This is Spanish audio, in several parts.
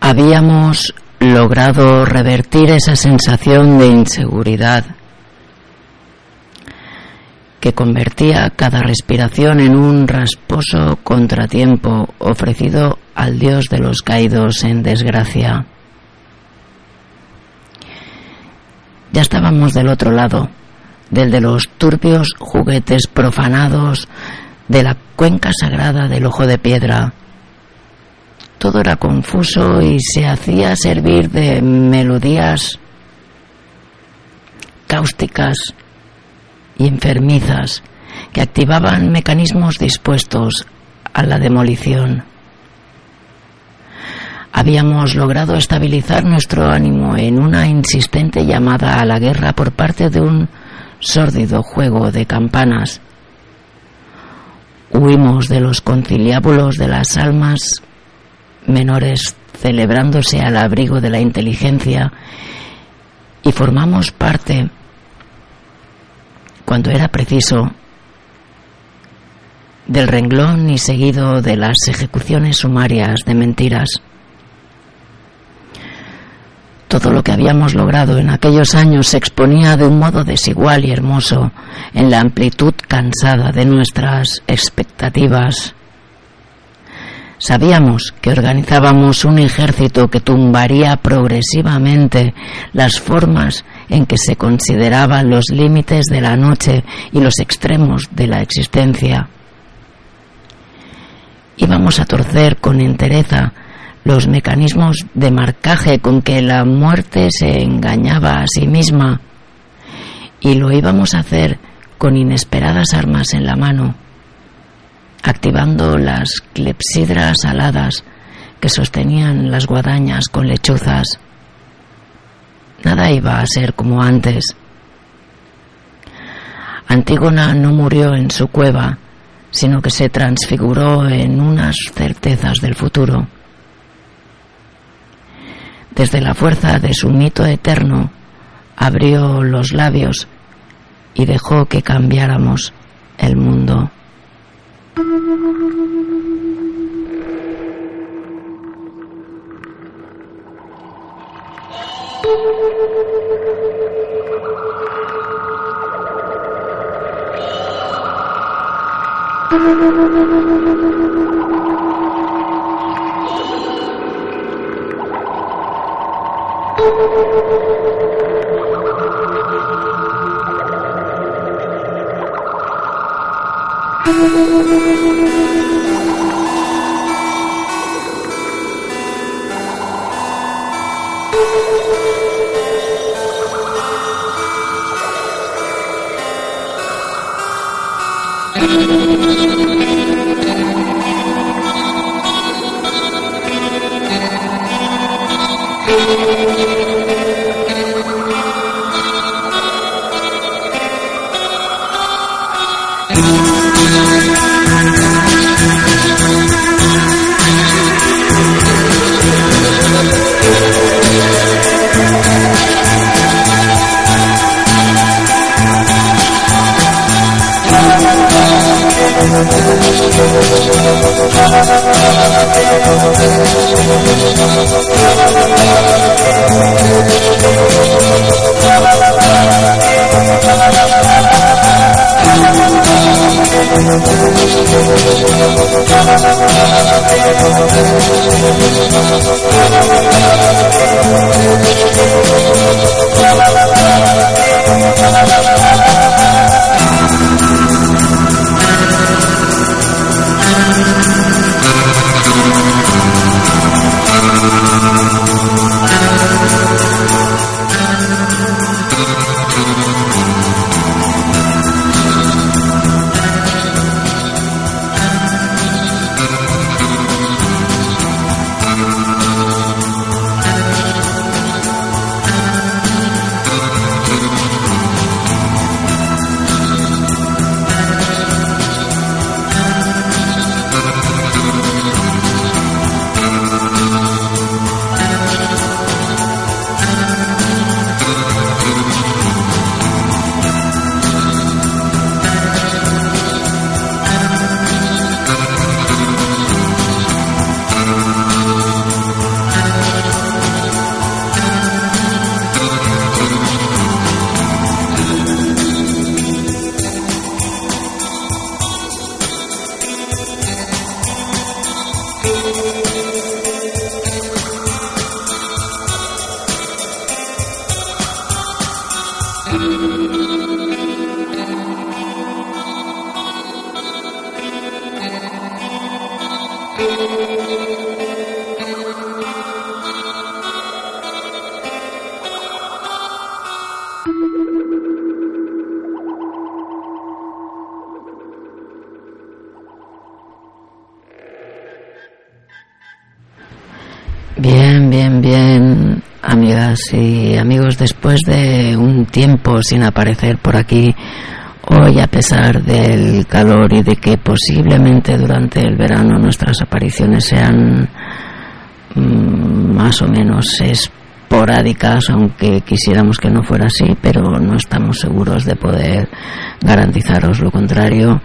Habíamos logrado revertir esa sensación de inseguridad que convertía cada respiración en un rasposo contratiempo ofrecido al Dios de los caídos en desgracia. Ya estábamos del otro lado, del de los turbios juguetes profanados de la cuenca sagrada del Ojo de Piedra. Todo era confuso y se hacía servir de melodías cáusticas y enfermizas que activaban mecanismos dispuestos a la demolición. Habíamos logrado estabilizar nuestro ánimo en una insistente llamada a la guerra por parte de un sórdido juego de campanas. Huimos de los conciliábulos de las almas menores celebrándose al abrigo de la inteligencia y formamos parte, cuando era preciso, del renglón y seguido de las ejecuciones sumarias de mentiras. Todo lo que habíamos logrado en aquellos años se exponía de un modo desigual y hermoso en la amplitud cansada de nuestras expectativas. Sabíamos que organizábamos un ejército que tumbaría progresivamente las formas en que se consideraban los límites de la noche y los extremos de la existencia. Íbamos a torcer con entereza los mecanismos de marcaje con que la muerte se engañaba a sí misma, y lo íbamos a hacer con inesperadas armas en la mano, activando las clepsidras aladas que sostenían las guadañas con lechuzas. Nada iba a ser como antes. Antígona no murió en su cueva, sino que se transfiguró en unas certezas del futuro. Desde la fuerza de su mito eterno, abrió los labios y dejó que cambiáramos el mundo. Bien, amigas y amigos, después de un tiempo sin aparecer por aquí, hoy, a pesar del calor y de que posiblemente durante el verano nuestras apariciones sean más o menos esporádicas, aunque quisiéramos que no fuera así, pero no estamos seguros de poder garantizaros lo contrario,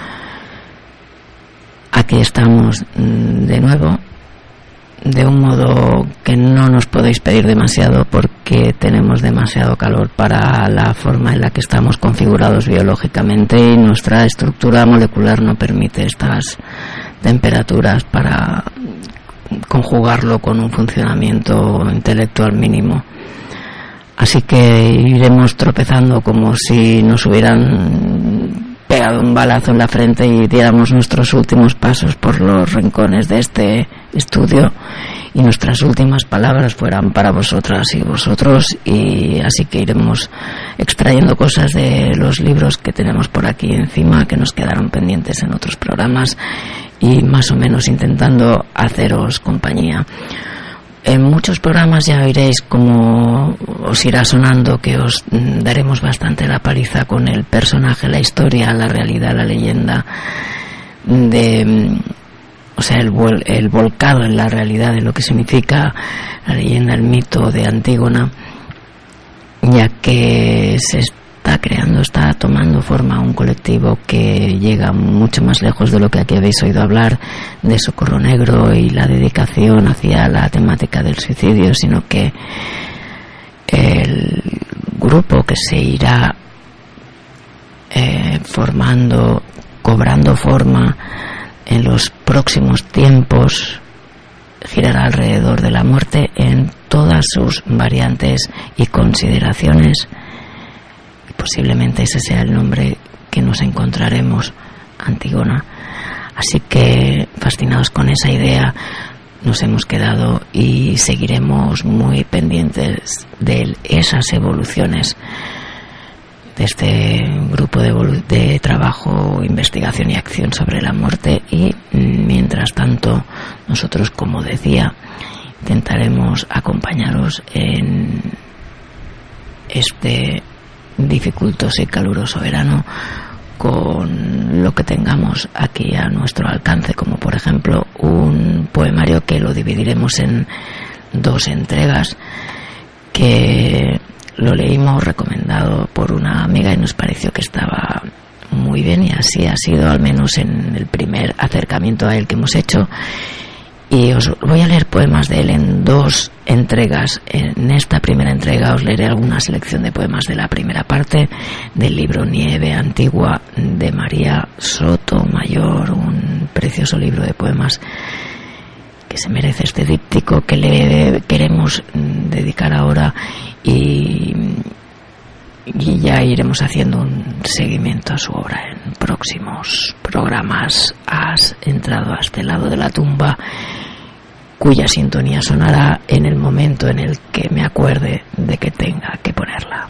aquí estamos de nuevo, de un modo que no nos podéis pedir demasiado porque tenemos demasiado calor para la forma en la que estamos configurados biológicamente y nuestra estructura molecular no permite estas temperaturas para conjugarlo con un funcionamiento intelectual mínimo. Así que iremos tropezando como si nos hubieran pegado un balazo en la frente y diéramos nuestros últimos pasos por los rincones de este estudio y nuestras últimas palabras fueran para vosotras y vosotros, y así que iremos extrayendo cosas de los libros que tenemos por aquí encima que nos quedaron pendientes en otros programas y más o menos intentando haceros compañía. En muchos programas ya oiréis como os irá sonando que os daremos bastante la paliza con el personaje, la historia, la realidad, la leyenda, el volcado en la realidad de lo que significa la leyenda, el mito de Antígona, ya que se está tomando forma un colectivo que llega mucho más lejos de lo que aquí habéis oído hablar de Socorro Negro y la dedicación hacia la temática del suicidio, sino que el grupo que se irá formando, cobrando forma en los próximos tiempos, girará alrededor de la muerte en todas sus variantes y consideraciones. Posiblemente ese sea el nombre que nos encontraremos, Antígona. Así que, fascinados con esa idea, nos hemos quedado y seguiremos muy pendientes de esas evoluciones de este grupo de trabajo, investigación y acción sobre la muerte. Y mientras tanto, nosotros, como decía, intentaremos acompañaros en este dificultoso y caluroso verano con lo que tengamos aquí a nuestro alcance, como por ejemplo un poemario que lo dividiremos en 2 entregas, que lo leímos recomendado por una amiga y nos pareció que estaba muy bien, y así ha sido al menos en el primer acercamiento a él que hemos hecho. Y os voy a leer poemas de él en 2 entregas. En esta primera entrega os leeré alguna selección de poemas de la primera parte del libro Nieve Antigua de María Sotomayor, un precioso libro de poemas que se merece este díptico que le queremos dedicar ahora, y ya iremos haciendo un seguimiento a su obra en próximos programas. Has entrado a este lado de la tumba, cuya sintonía sonará en el momento en el que me acuerde de que tenga que ponerla.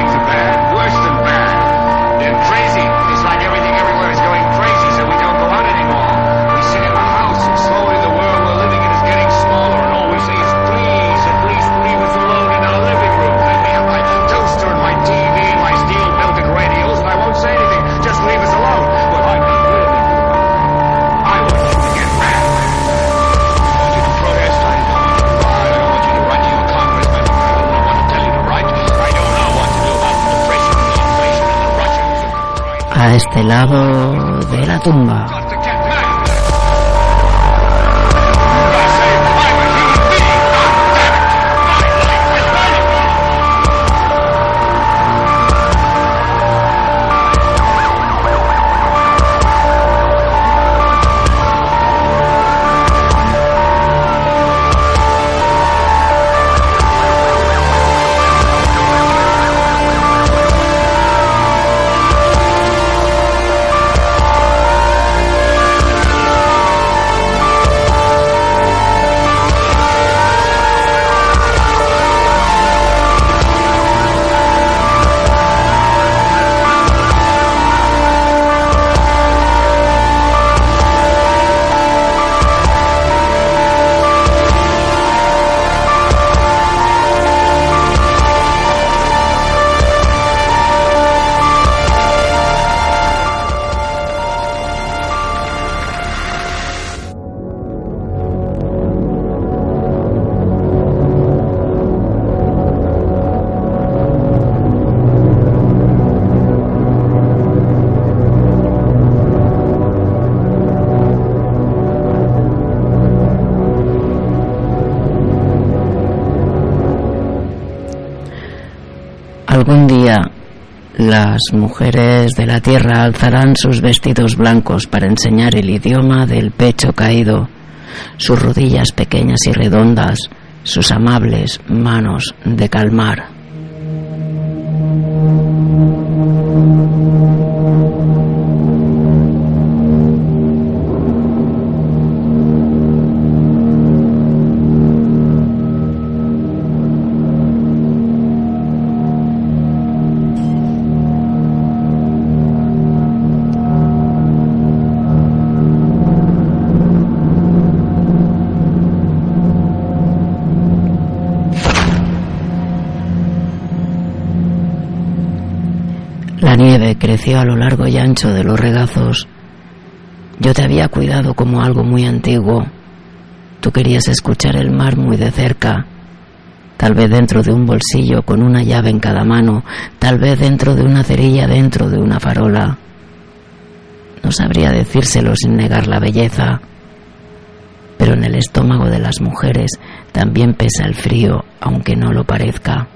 Crazy. It's like everything everywhere is going crazy, so we don't go out a este lado de la tumba. Algún día las mujeres de la tierra alzarán sus vestidos blancos para enseñar el idioma del pecho caído, sus rodillas pequeñas y redondas, sus amables manos de calmar. La nieve creció a lo largo y ancho de los regazos. Yo te había cuidado como algo muy antiguo. Tú querías escuchar el mar muy de cerca, tal vez dentro de un bolsillo con una llave en cada mano, tal vez dentro de una cerilla dentro de una farola. No sabría decírselo sin negar la belleza, pero en el estómago de las mujeres también pesa el frío, aunque no lo parezca.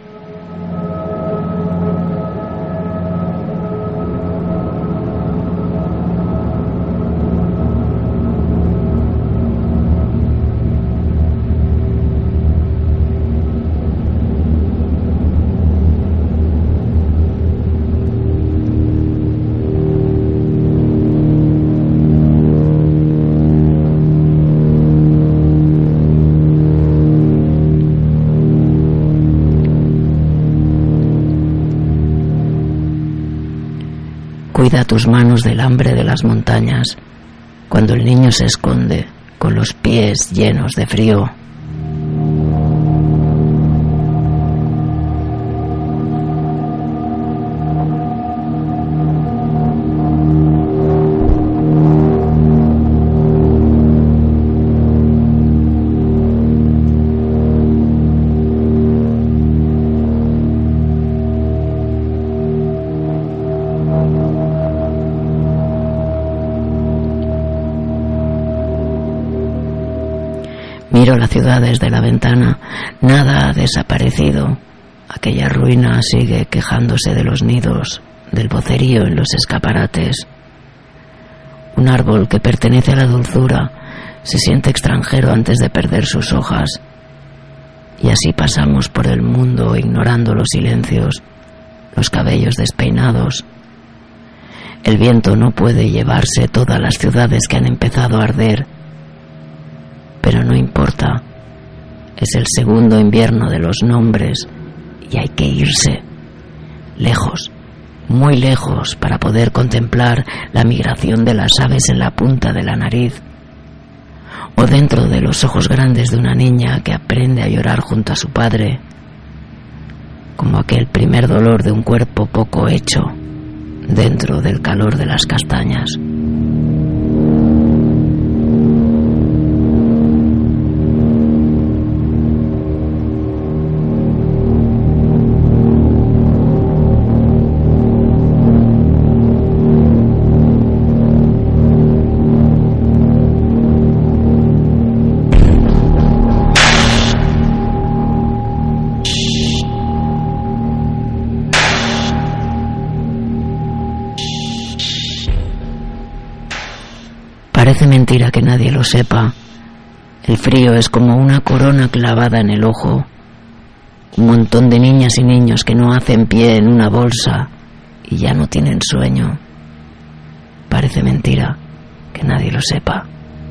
Cuida tus manos del hambre de las montañas, cuando el niño se esconde con los pies llenos de frío. Miro la ciudad desde la ventana. Nada ha desaparecido. Aquella ruina sigue quejándose de los nidos, del vocerío en los escaparates. Un árbol que pertenece a la dulzura se siente extranjero antes de perder sus hojas. Y así pasamos por el mundo ignorando los silencios, los cabellos despeinados. El viento no puede llevarse todas las ciudades que han empezado a arder. Pero no importa, es el segundo invierno de los nombres y hay que irse, lejos, muy lejos, para poder contemplar la migración de las aves en la punta de la nariz, o dentro de los ojos grandes de una niña que aprende a llorar junto a su padre, como aquel primer dolor de un cuerpo poco hecho dentro del calor de las castañas. Parece mentira que nadie lo sepa. El frío es como una corona clavada en el ojo. Un montón de niñas y niños que no hacen pie en una bolsa y ya no tienen sueño. Parece mentira que nadie lo sepa.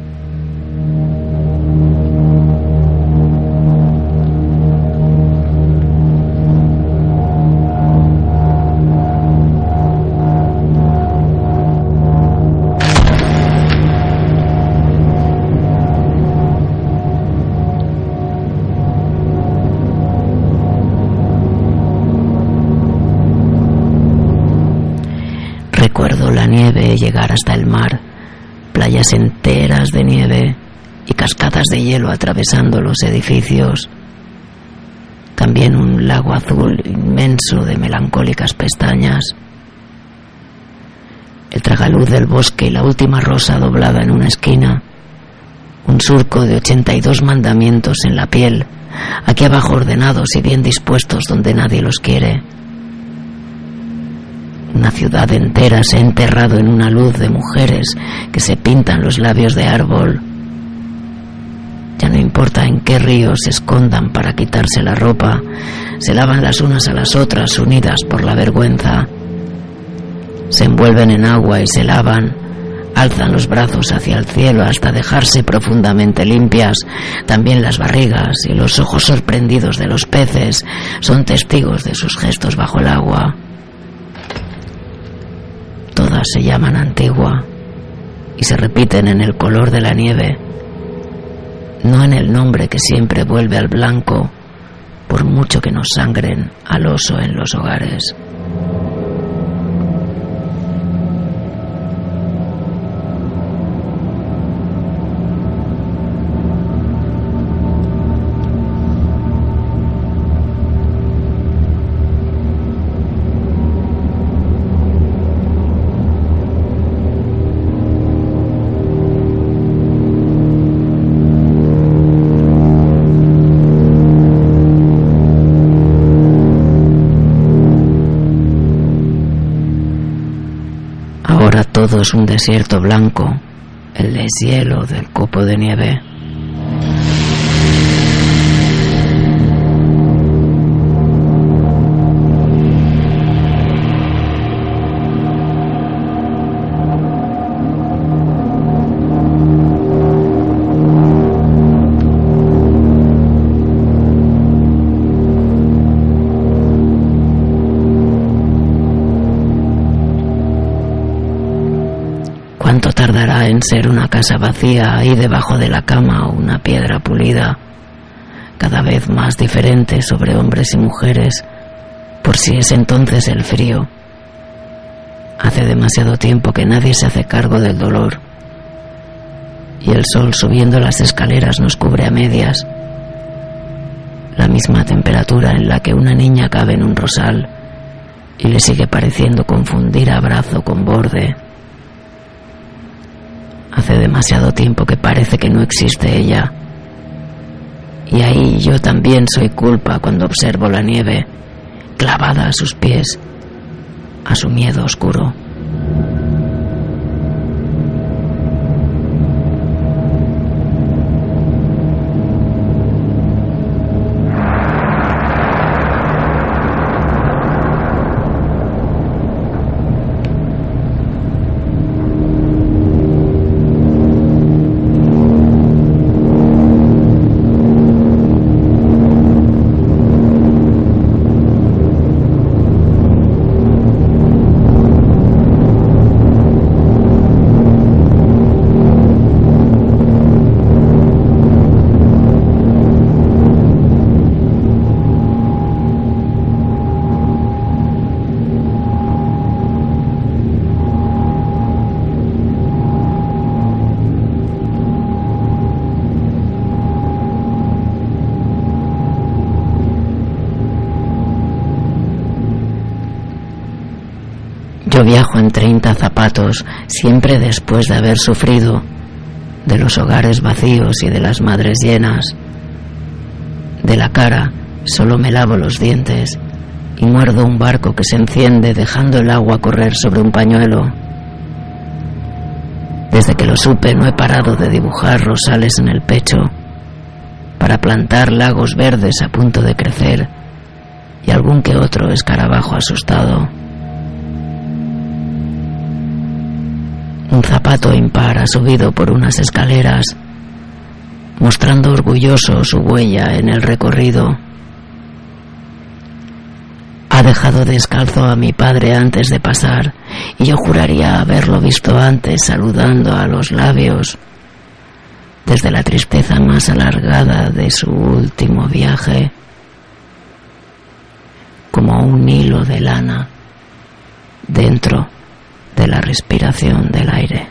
Recuerdo la nieve llegar hasta el mar, playas enteras de nieve y cascadas de hielo atravesando los edificios. También un lago azul inmenso de melancólicas pestañas. El tragaluz del bosque y la última rosa doblada en una esquina. Un surco de 82 mandamientos en la piel, aquí abajo ordenados y bien dispuestos donde nadie los quiere. Una ciudad entera se ha enterrado en una luz de mujeres que se pintan los labios de árbol. Ya no importa en qué río se escondan para quitarse la ropa, se lavan las unas a las otras unidas por la vergüenza. Se envuelven en agua y se lavan, alzan los brazos hacia el cielo hasta dejarse profundamente limpias. También las barrigas y los ojos sorprendidos de los peces son testigos de sus gestos bajo el agua. Todas se llaman Antigua y se repiten en el color de la nieve, no en el nombre que siempre vuelve al blanco, por mucho que nos sangren al oso en los hogares. Ahora todo es un desierto blanco, el deshielo del copo de nieve. ¿Cuánto tardará en ser una casa vacía ahí debajo de la cama o una piedra pulida, cada vez más diferente sobre hombres y mujeres, por si es entonces el frío? Hace demasiado tiempo que nadie se hace cargo del dolor y el sol subiendo las escaleras nos cubre a medias. La misma temperatura en la que una niña cabe en un rosal y le sigue pareciendo confundir abrazo con borde. Hace demasiado tiempo que parece que no existe ella. Y ahí yo también soy culpa cuando observo la nieve clavada a sus pies, a su miedo oscuro. Yo viajo en 30 zapatos, siempre después de haber sufrido de los hogares vacíos y de las madres llenas. De la cara solo me lavo los dientes y muerdo un barco que se enciende dejando el agua correr sobre un pañuelo. Desde que lo supe no he parado de dibujar rosales en el pecho para plantar lagos verdes a punto de crecer y algún que otro escarabajo asustado. Un zapato impar ha subido por unas escaleras, mostrando orgulloso su huella en el recorrido. Ha dejado descalzo a mi padre antes de pasar, y yo juraría haberlo visto antes saludando a los labios, desde la tristeza más alargada de su último viaje, como un hilo de lana dentro de la respiración del aire.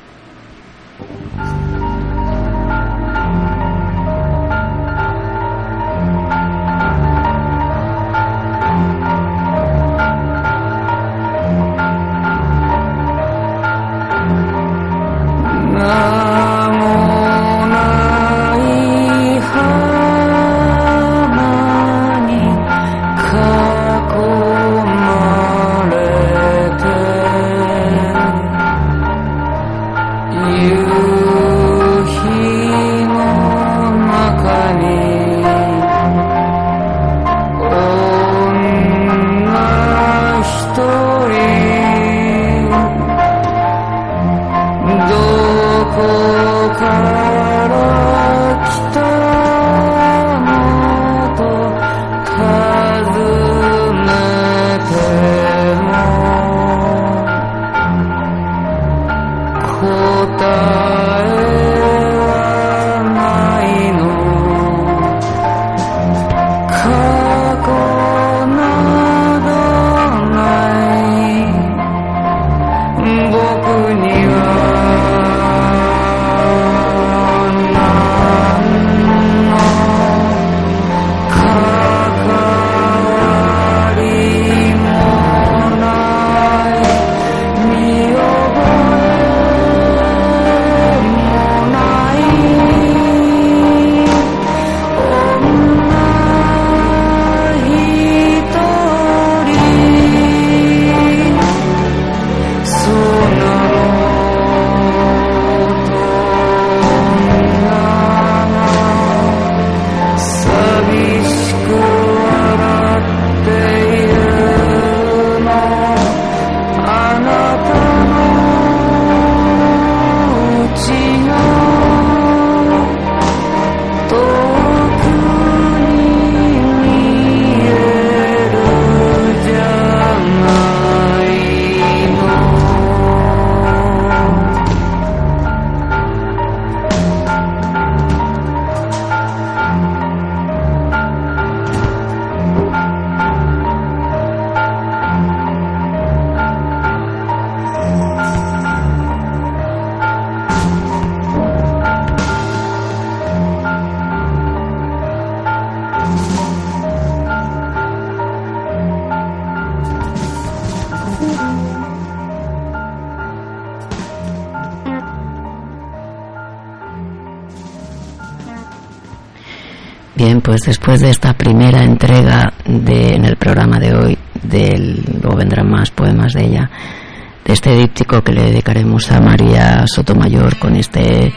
Bien, pues después de esta primera entrega en el programa de hoy, luego vendrán más poemas de ella, de este díptico que le dedicaremos a María Sotomayor con este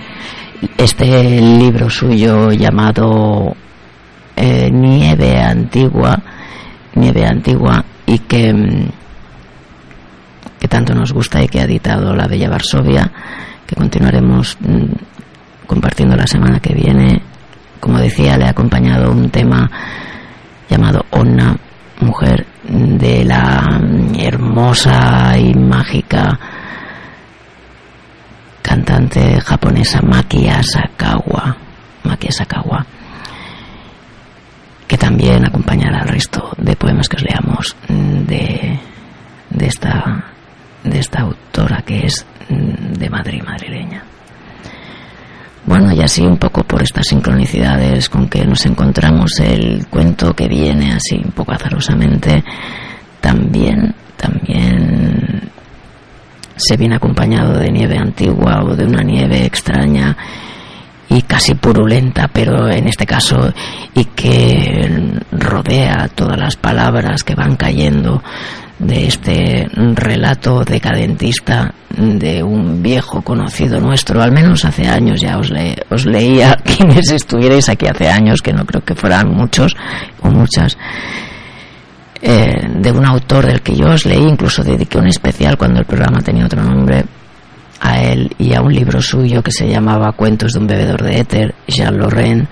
libro suyo llamado Nieve Antigua, y que tanto nos gusta y que ha editado La Bella Varsovia, que continuaremos compartiendo la semana que viene. Como decía, le ha acompañado un tema llamado Onna, mujer de la hermosa y mágica cantante japonesa Maki Asakawa, que también acompañará al resto de poemas que os leamos de esta autora, que es de Madrid, madrileña. Bueno, y así un poco por estas sincronicidades con que nos encontramos, el cuento que viene así un poco azarosamente también se viene acompañado de nieve antigua o de una nieve extraña y casi purulenta, pero en este caso, y que rodea todas las palabras que van cayendo de este relato decadentista de un viejo conocido nuestro, al menos hace años. Ya os leía, quienes estuvierais aquí hace años, que no creo que fueran muchos o muchas, de un autor del que yo os leí, incluso dediqué un especial cuando el programa tenía otro nombre, a él y a un libro suyo que se llamaba Cuentos de un bebedor de éter. Jean Lorrain,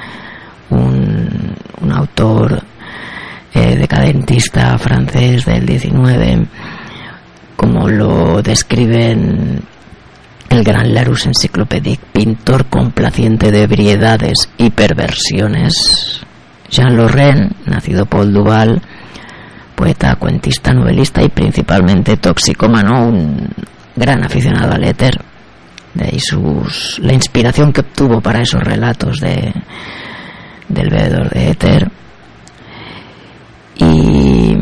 un autor decadentista francés del 19, como lo describen el gran Larousse Encyclopédique, pintor complaciente de ebriedades y perversiones. Jean Lorrain, nacido Paul Duval, poeta, cuentista, novelista y principalmente toxicómano, un gran aficionado al éter. De ahí la inspiración que obtuvo para esos relatos del bebedor de éter. Y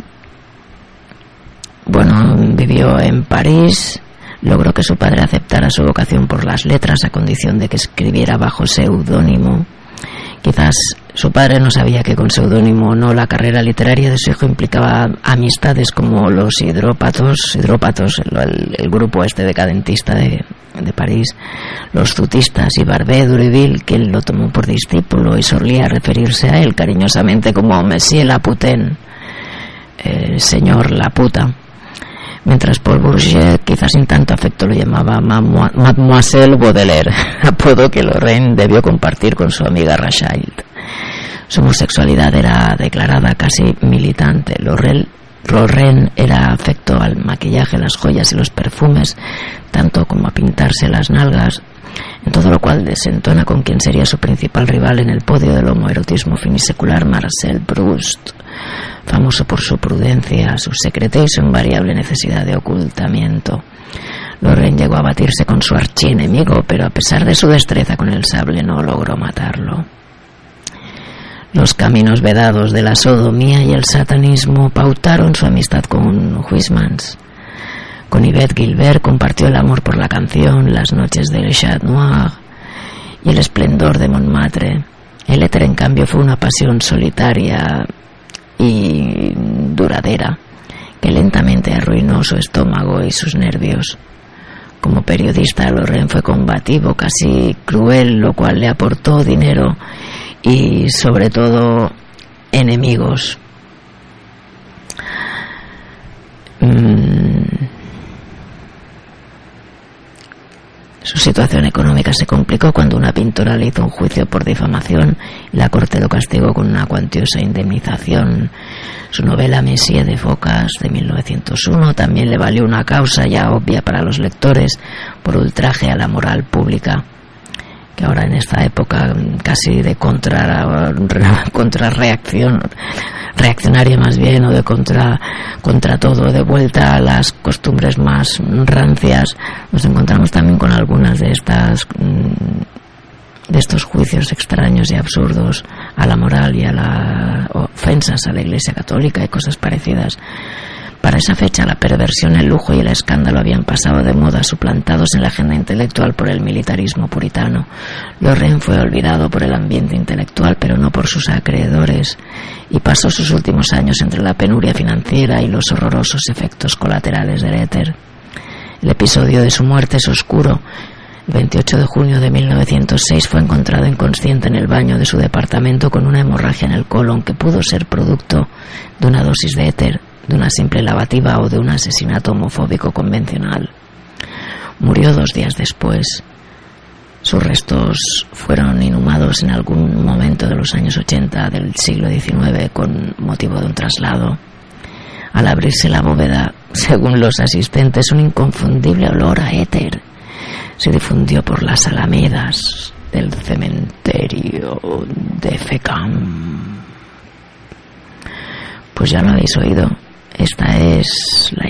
bueno, vivió en París, logró que su padre aceptara su vocación por las letras a condición de que escribiera bajo seudónimo. Quizás su padre no sabía que con seudónimo o no la carrera literaria de su hijo implicaba amistades como los hidrópatos, el grupo este decadentista de París, los zutistas y Barbé Duriville, que él lo tomó por discípulo y solía referirse a él cariñosamente como Monsieur Laputain, señor la puta. Mientras Paul Bourget, quizás sin tanto afecto, lo llamaba Mademoiselle Baudelaire, apodo que Lorrain debió compartir con su amiga Rachel. Su homosexualidad era declarada, casi militante. Lorrain era afecto al maquillaje, las joyas y los perfumes, tanto como a pintarse las nalgas, en todo lo cual desentona con quien sería su principal rival en el podio del homoerotismo finisecular, Marcel Proust, famoso por su prudencia, su secreto y su invariable necesidad de ocultamiento. Lorrain llegó a batirse con su archienemigo, pero a pesar de su destreza con el sable no logró matarlo. Los caminos vedados de la sodomía y el satanismo pautaron su amistad con Huysmans. Con Yvette Gilbert compartió el amor por la canción, las noches del Chat Noir y el esplendor de Montmartre. El éter, en cambio, fue una pasión solitaria y duradera que lentamente arruinó su estómago y sus nervios. Como periodista, Lorrain fue combativo, casi cruel, lo cual le aportó dinero y, sobre todo, enemigos. Su situación económica se complicó cuando una pintora le hizo un juicio por difamación y la corte lo castigó con una cuantiosa indemnización. Su novela Messier de Focas, de 1901, también le valió una causa ya obvia para los lectores por ultraje a la moral pública, que ahora en esta época casi de reaccionaria más bien, o de contra todo, de vuelta a las costumbres más rancias, nos encontramos también con algunas de estos juicios extraños y absurdos a la moral y a las ofensas a la Iglesia Católica y cosas parecidas. Para esa fecha, la perversión, el lujo y el escándalo habían pasado de moda, suplantados en la agenda intelectual por el militarismo puritano. Lorrain fue olvidado por el ambiente intelectual, pero no por sus acreedores, y pasó sus últimos años entre la penuria financiera y los horrorosos efectos colaterales del éter. El episodio de su muerte es oscuro. El 28 de junio de 1906 fue encontrado inconsciente en el baño de su departamento con una hemorragia en el colon que pudo ser producto de una dosis de éter, de una simple lavativa o de un asesinato homofóbico convencional. Murió 2 días después. Sus restos fueron inhumados en algún momento de los años 80 del siglo XIX con motivo de un traslado. Al abrirse la bóveda, según los asistentes, un inconfundible olor a éter se difundió por las alamedas del cementerio de Fécamp. Pues ya lo habéis oído. Esta es la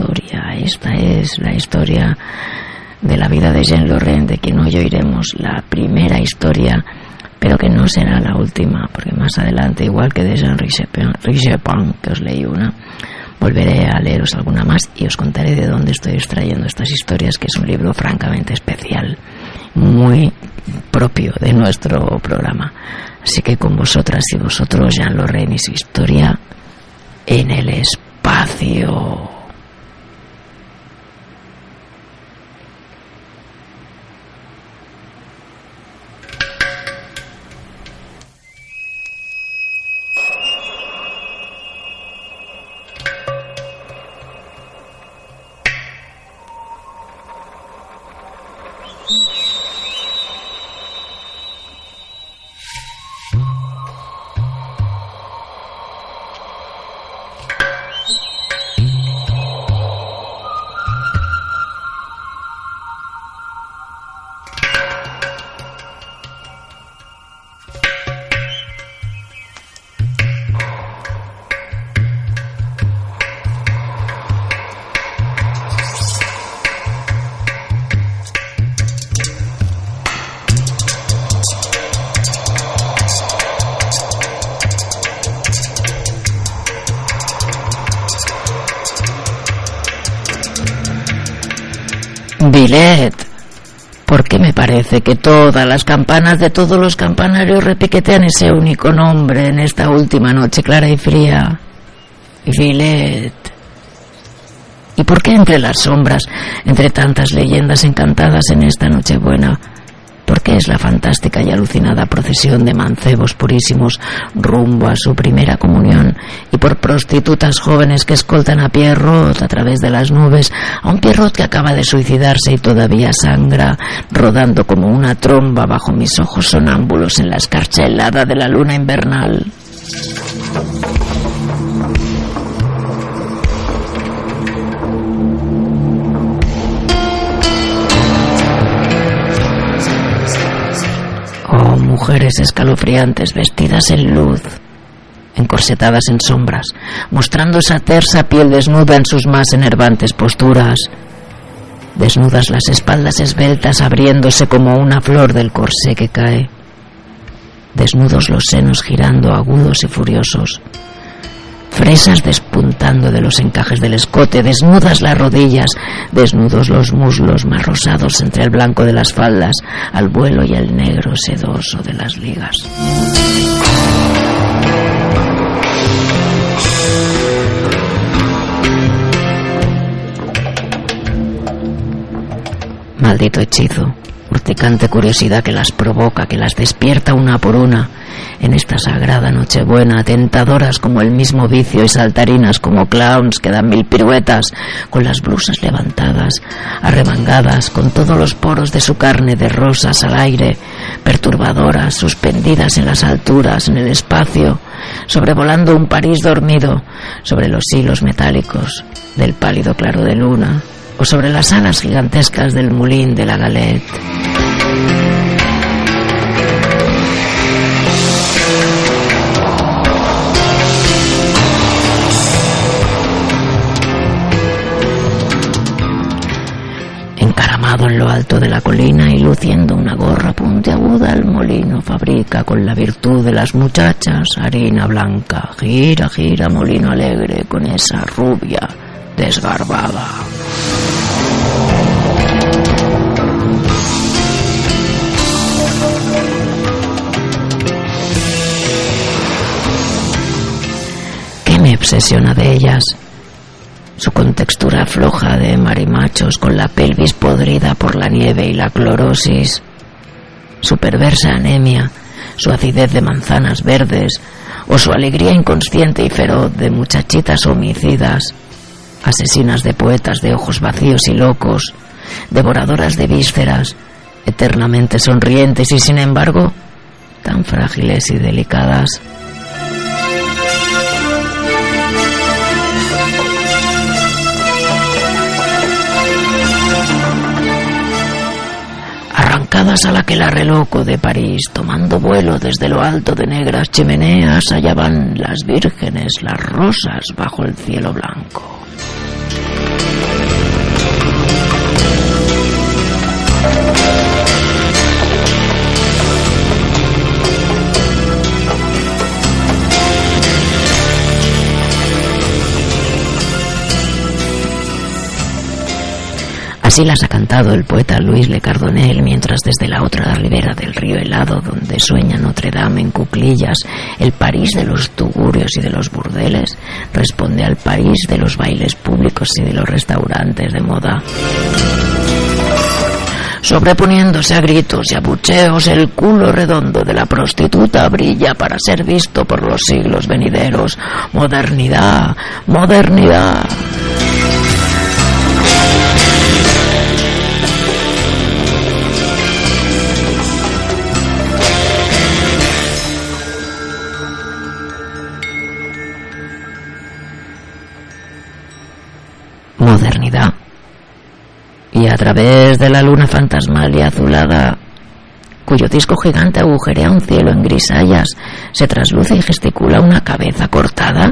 historia de la vida de Jean Lorrain, de quien hoy oiremos la primera historia, pero que no será la última, porque más adelante, igual que de Jean Richepin, que os leí una, volveré a leeros alguna más y os contaré de dónde estoy extrayendo estas historias, que es un libro francamente especial, muy propio de nuestro programa. Así que con vosotras y vosotros, Jean Lorrain y su historia en el espacio. espacio. Villette, ¿por qué me parece que todas las campanas de todos los campanarios repiquetean ese único nombre en esta última noche clara y fría? Villette. ¿Y por qué entre las sombras, entre tantas leyendas encantadas en esta Nochebuena? ¿Por qué es la fantástica y alucinada procesión de mancebos purísimos rumbo a su primera comunión, y por prostitutas jóvenes que escoltan a Pierrot a través de las nubes, a un Pierrot que acaba de suicidarse y todavía sangra, rodando como una tromba bajo mis ojos sonámbulos en la escarcha helada de la luna invernal? Oh, mujeres escalofriantes vestidas en luz, encorsetadas en sombras, mostrando esa tersa piel desnuda en sus más enervantes posturas. Desnudas las espaldas esbeltas abriéndose como una flor del corsé que cae. Desnudos los senos girando agudos y furiosos. Fresas despuntando de los encajes del escote, desnudas las rodillas, desnudos los muslos más rosados entre el blanco de las faldas, al vuelo y el negro sedoso de las ligas. Maldito hechizo, urticante curiosidad que las provoca, que las despierta una por una, en esta sagrada Nochebuena, tentadoras como el mismo vicio y saltarinas como clowns que dan mil piruetas, con las blusas levantadas, arremangadas, con todos los poros de su carne de rosas al aire, perturbadoras, suspendidas en las alturas, en el espacio, sobrevolando un París dormido, sobre los hilos metálicos del pálido claro de luna, o sobre las alas gigantescas del Moulin de la Galette. Encaramado en lo alto de la colina y luciendo una gorra puntiaguda, el molino fabrica con la virtud de las muchachas harina blanca. Gira, gira, molino alegre, con esa rubia desgarbada. ¿Qué me obsesiona de ellas? Su contextura floja de marimachos con la pelvis podrida por la nieve y la clorosis, su perversa anemia, su acidez de manzanas verdes, o su alegría inconsciente y feroz de muchachitas homicidas, asesinas de poetas de ojos vacíos y locos, devoradoras de vísceras, eternamente sonrientes y sin embargo tan frágiles y delicadas. Arrancadas a la que la reloco de París, tomando vuelo desde lo alto de negras chimeneas, allá van las vírgenes, las rosas bajo el cielo blanco. Así las ha cantado el poeta Luis Le Cardonel, mientras desde la otra ribera del río helado, donde sueña Notre Dame en cuclillas, el París de los tugurios y de los burdeles responde al París de los bailes públicos y de los restaurantes de moda. Sobreponiéndose a gritos y abucheos, el culo redondo de la prostituta brilla para ser visto por los siglos venideros. Modernidad, modernidad. Modernidad. Y a través de la luna fantasmal y azulada, cuyo disco gigante agujerea un cielo en grisallas, se trasluce y gesticula una cabeza cortada.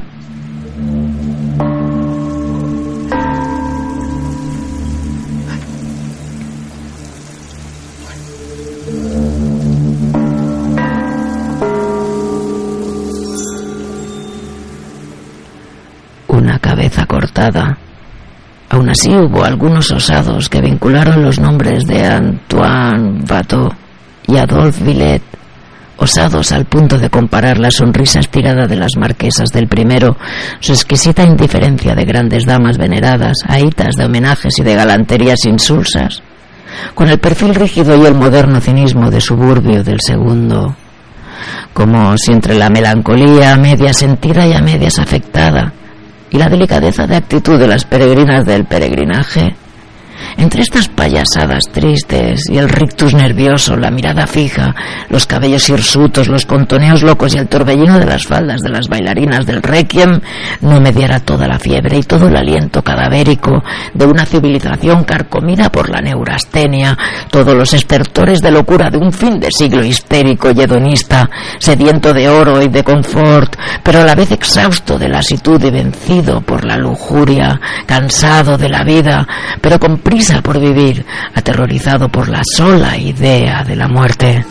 Una cabeza cortada. Aún así hubo algunos osados que vincularon los nombres de Antoine Watteau y Adolphe Villet, osados al punto de comparar la sonrisa estirada de las marquesas del primero, su exquisita indiferencia de grandes damas veneradas, ahitas de homenajes y de galanterías insulsas, con el perfil rígido y el moderno cinismo de suburbio del segundo, como si entre la melancolía a medias sentida y a medias afectada y la delicadeza de actitud de las peregrinas del peregrinaje, entre estas payasadas tristes y el rictus nervioso, la mirada fija, los cabellos hirsutos, los contoneos locos y el torbellino de las faldas de las bailarinas del requiem, no mediara toda la fiebre y todo el aliento cadavérico de una civilización carcomida por la neurastenia, todos los estertores de locura de un fin de siglo histérico y hedonista, sediento de oro y de confort, pero a la vez exhausto de lasitud y vencido por la lujuria, cansado de la vida, pero con prisa por vivir, aterrorizado por la sola idea de la muerte.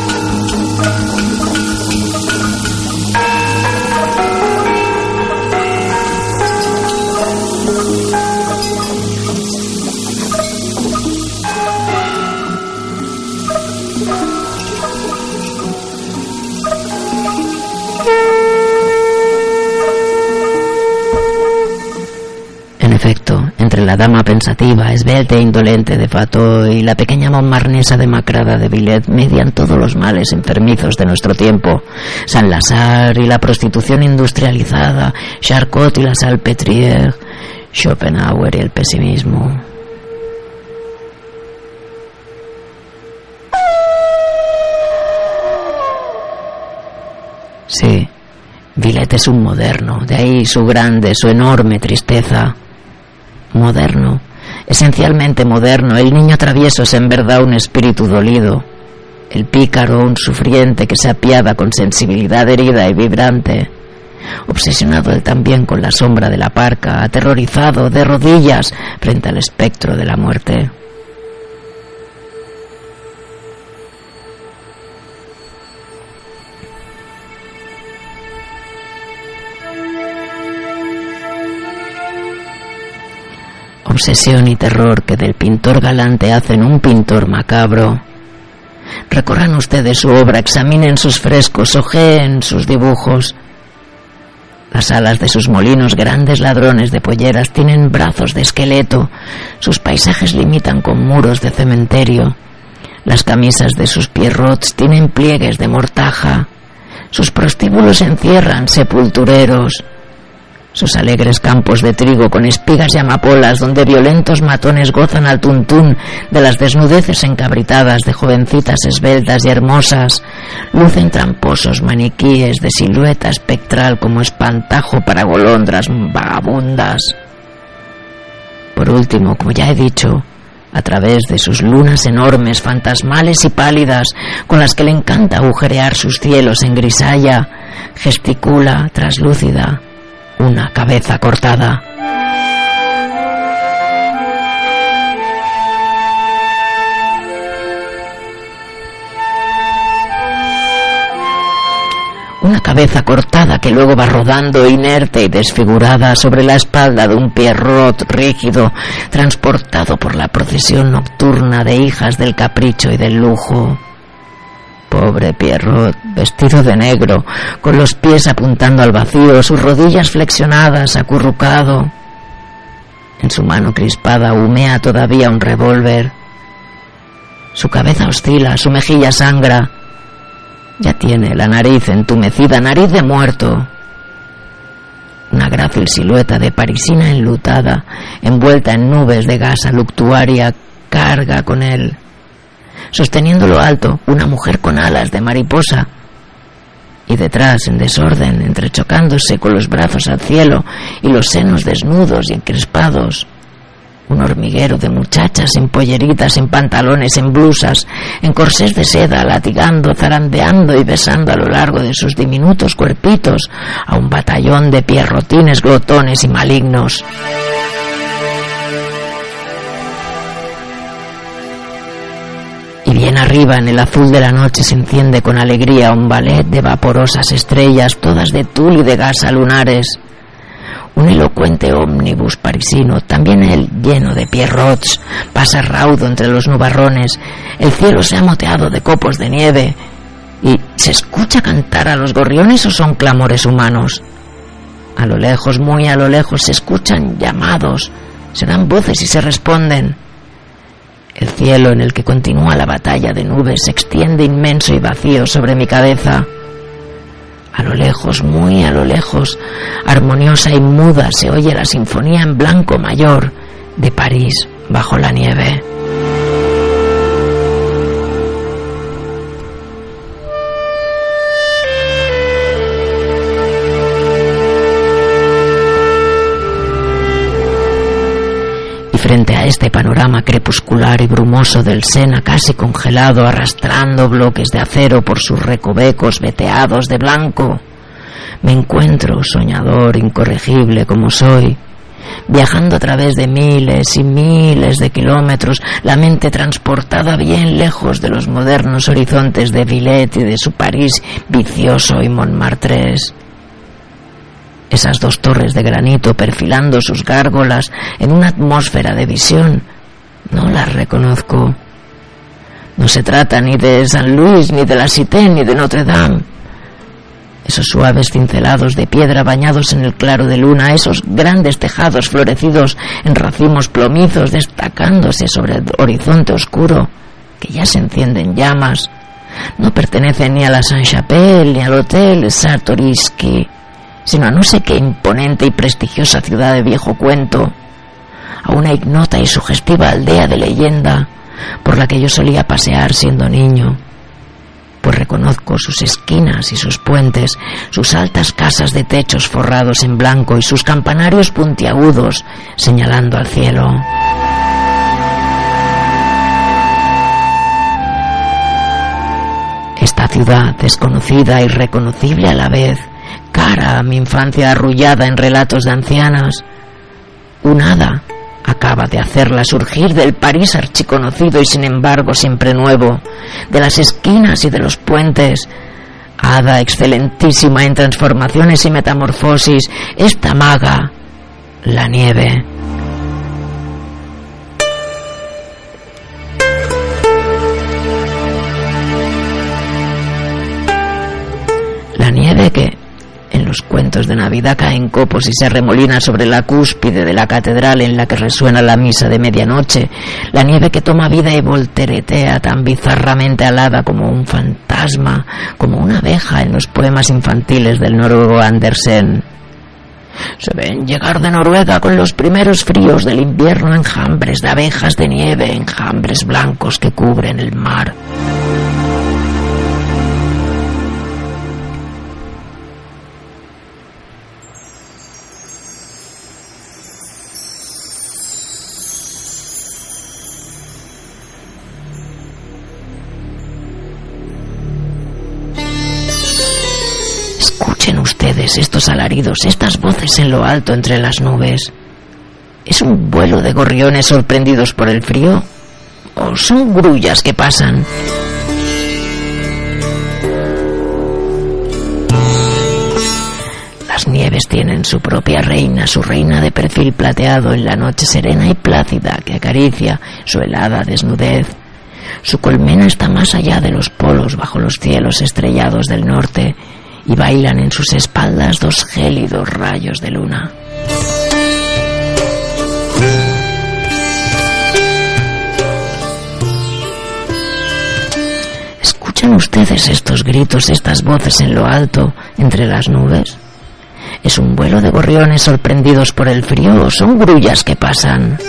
En efecto, entre la dama pensativa, esbelta e indolente de Watteau y la pequeña montmarnesa demacrada de Villet median todos los males enfermizos de nuestro tiempo. Saint-Lazare y la prostitución industrializada, Charcot y la Salpêtrière, Schopenhauer y el pesimismo. Sí, Villet es un moderno, de ahí su grande, su enorme tristeza. Moderno, esencialmente moderno, el niño travieso es en verdad un espíritu dolido, el pícaro un sufriente que se apiada con sensibilidad herida y vibrante, obsesionado él también con la sombra de la parca, aterrorizado, de rodillas, frente al espectro de la muerte. Obsesión y terror que del pintor galante hacen un pintor macabro. Recorran ustedes su obra, examinen sus frescos, ojeen sus dibujos. Las alas de sus molinos, grandes ladrones de polleras, tienen brazos de esqueleto. Sus paisajes limitan con muros de cementerio. Las camisas de sus pierrots tienen pliegues de mortaja. Sus prostíbulos encierran sepultureros. Sus alegres campos de trigo con espigas y amapolas, donde violentos matones gozan al tuntún de las desnudeces encabritadas de jovencitas esbeltas y hermosas, lucen tramposos maniquíes de silueta espectral como espantajo para golondras vagabundas. Por último, como ya he dicho, a través de sus lunas enormes, fantasmales y pálidas, con las que le encanta agujerear sus cielos en grisalla, gesticula, traslúcida, una cabeza cortada. Una cabeza cortada que luego va rodando inerte y desfigurada sobre la espalda de un Pierrot rígido, transportado por la procesión nocturna de hijas del capricho y del lujo. Pobre Pierrot, vestido de negro, con los pies apuntando al vacío, sus rodillas flexionadas, acurrucado. En su mano crispada humea todavía un revólver. Su cabeza oscila, su mejilla sangra. Ya tiene la nariz entumecida, nariz de muerto. Una grácil silueta de parisina enlutada, envuelta en nubes de gasa luctuaria, carga con él. Sosteniéndolo alto, una mujer con alas de mariposa. Y detrás, en desorden, entrechocándose con los brazos al cielo y los senos desnudos y encrespados, un hormiguero de muchachas en polleritas, en pantalones, en blusas, en corsés de seda, latigando, zarandeando y besando a lo largo de sus diminutos cuerpitos a un batallón de pierrotines glotones y malignos. Y bien arriba, en el azul de la noche, se enciende con alegría un ballet de vaporosas estrellas, todas de tul y de gasa lunares. Un elocuente ómnibus parisino, también él lleno de pierrots, pasa raudo entre los nubarrones. El cielo se ha moteado de copos de nieve. ¿Y se escucha cantar a los gorriones o son clamores humanos? A lo lejos, muy a lo lejos, se escuchan llamados, se dan voces y se responden. El cielo en el que continúa la batalla de nubes se extiende inmenso y vacío sobre mi cabeza. A lo lejos, muy a lo lejos, armoniosa y muda, se oye la sinfonía en blanco mayor de París bajo la nieve. Frente a este panorama crepuscular y brumoso del Sena casi congelado, arrastrando bloques de acero por sus recovecos veteados de blanco, me encuentro, soñador incorregible como soy, viajando a través de miles y miles de kilómetros, la mente transportada bien lejos de los modernos horizontes de Villette y de su París vicioso y Montmartres. Esas dos torres de granito perfilando sus gárgolas en una atmósfera de visión, no las reconozco. No se trata ni de San Luis, ni de la Cité, ni de Notre Dame. Esos suaves cincelados de piedra bañados en el claro de luna, esos grandes tejados florecidos en racimos plomizos destacándose sobre el horizonte oscuro, que ya se encienden llamas, no pertenecen ni a la Saint-Chapelle ni al Hotel Czartoryski, sino a no sé qué imponente y prestigiosa ciudad de viejo cuento, a una ignota y sugestiva aldea de leyenda por la que yo solía pasear siendo niño, pues reconozco sus esquinas y sus puentes, sus altas casas de techos forrados en blanco y sus campanarios puntiagudos señalando al cielo. Esta ciudad desconocida y reconocible a la vez, cara a mi infancia arrullada en relatos de ancianas, un hada acaba de hacerla surgir del París archiconocido y sin embargo siempre nuevo, de las esquinas y de los puentes. Hada excelentísima en transformaciones y metamorfosis, esta maga, la nieve. La nieve que en los cuentos de Navidad cae en copos y se arremolina sobre la cúspide de la catedral en la que resuena la misa de medianoche, la nieve que toma vida y volteretea tan bizarramente alada como un fantasma, como una abeja en los poemas infantiles del noruego Andersen. Se ven llegar de Noruega con los primeros fríos del invierno enjambres de abejas de nieve, enjambres blancos que cubren el mar. Escuchen ustedes estos alaridos, estas voces en lo alto entre las nubes. ¿Es un vuelo de gorriones sorprendidos por el frío? ¿O son grullas que pasan? ustedes tienen su propia reina, su reina de perfil plateado en la noche serena y plácida que acaricia su helada desnudez. Su colmena está más allá de los polos, bajo los cielos estrellados del norte, y bailan en sus espaldas 2 gélidos rayos de luna. ¿Escuchan ustedes estos gritos, estas voces en lo alto, entre las nubes? ¿Es un vuelo de gorriones sorprendidos por el frío o son grullas que pasan?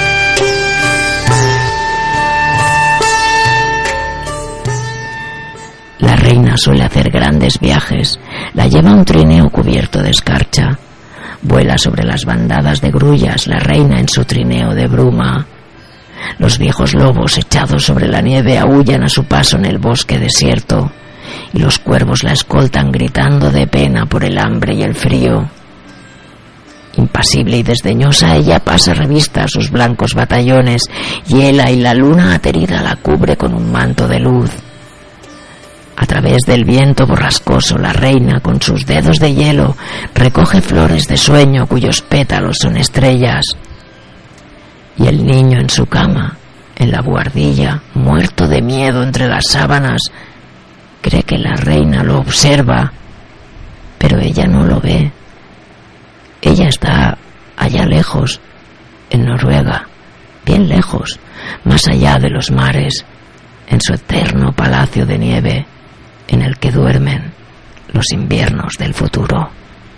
La reina suele hacer grandes viajes. La lleva un trineo cubierto de escarcha. Vuela sobre las bandadas de grullas la reina en su trineo de bruma. Los viejos lobos echados sobre la nieve aúllan a su paso en el bosque desierto, y los cuervos la escoltan gritando de pena por el hambre y el frío. Impasible y desdeñosa, ella pasa revista a sus blancos batallones, hiela y la luna aterida la cubre con un manto de luz. A través del viento borrascoso, la reina, con sus dedos de hielo, recoge flores de sueño cuyos pétalos son estrellas. Y el niño en su cama, en la buhardilla, muerto de miedo entre las sábanas, cree que la reina lo observa, pero ella no lo ve. Ella está allá lejos, en Noruega, bien lejos, más allá de los mares, en su eterno palacio de nieve, en el que duermen los inviernos del futuro.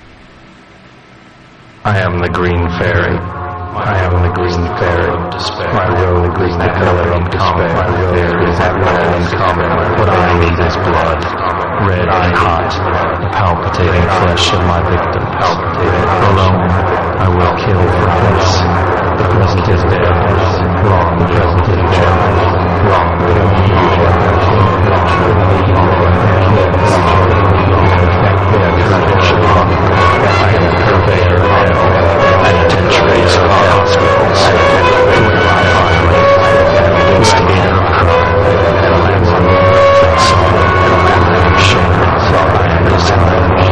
I am the green fairy. I am the green fairy. My robe is the color of despair. My robe is that red in common. What I need is blood, red and hot, the palpitating flesh of my victims. Alone, I will kill for peace. The present is dead. Wrong, the present is dead. Wrong, the I am a purveyor of hell, and a tentrace of hospitals, where I find instigator of crime. I am one that sorrow, and I am shame. I am desire.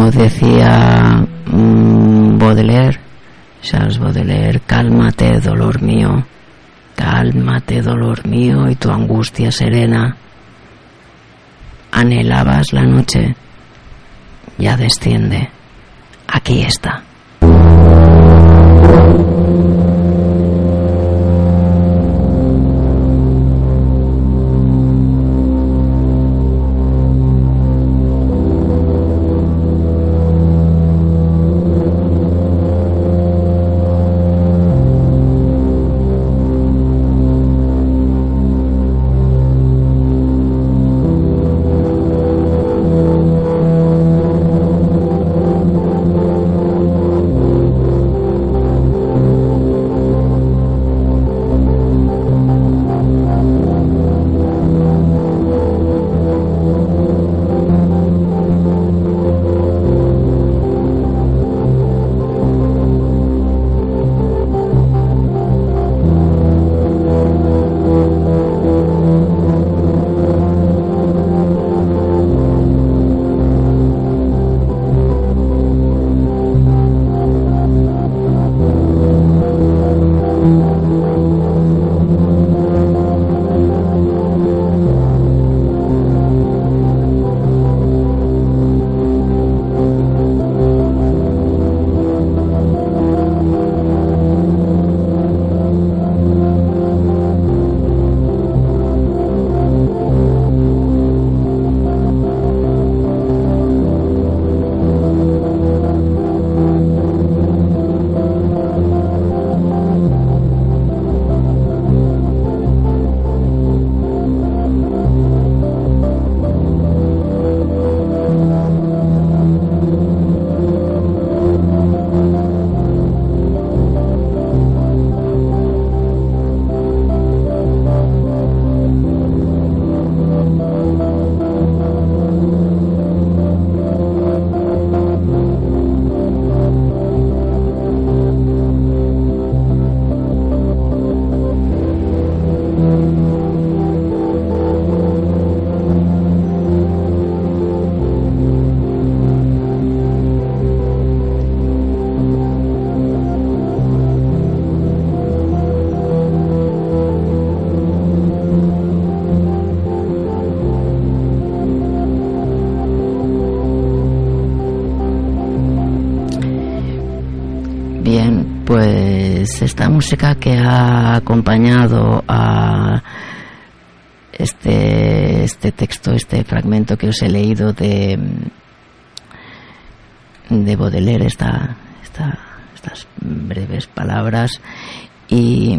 Como decía Baudelaire, Charles Baudelaire, cálmate, dolor mío, y tu angustia serena. Anhelabas la noche, ya desciende, aquí está. Esta música que ha acompañado a este texto, este fragmento que os he leído de Baudelaire, estas breves palabras, y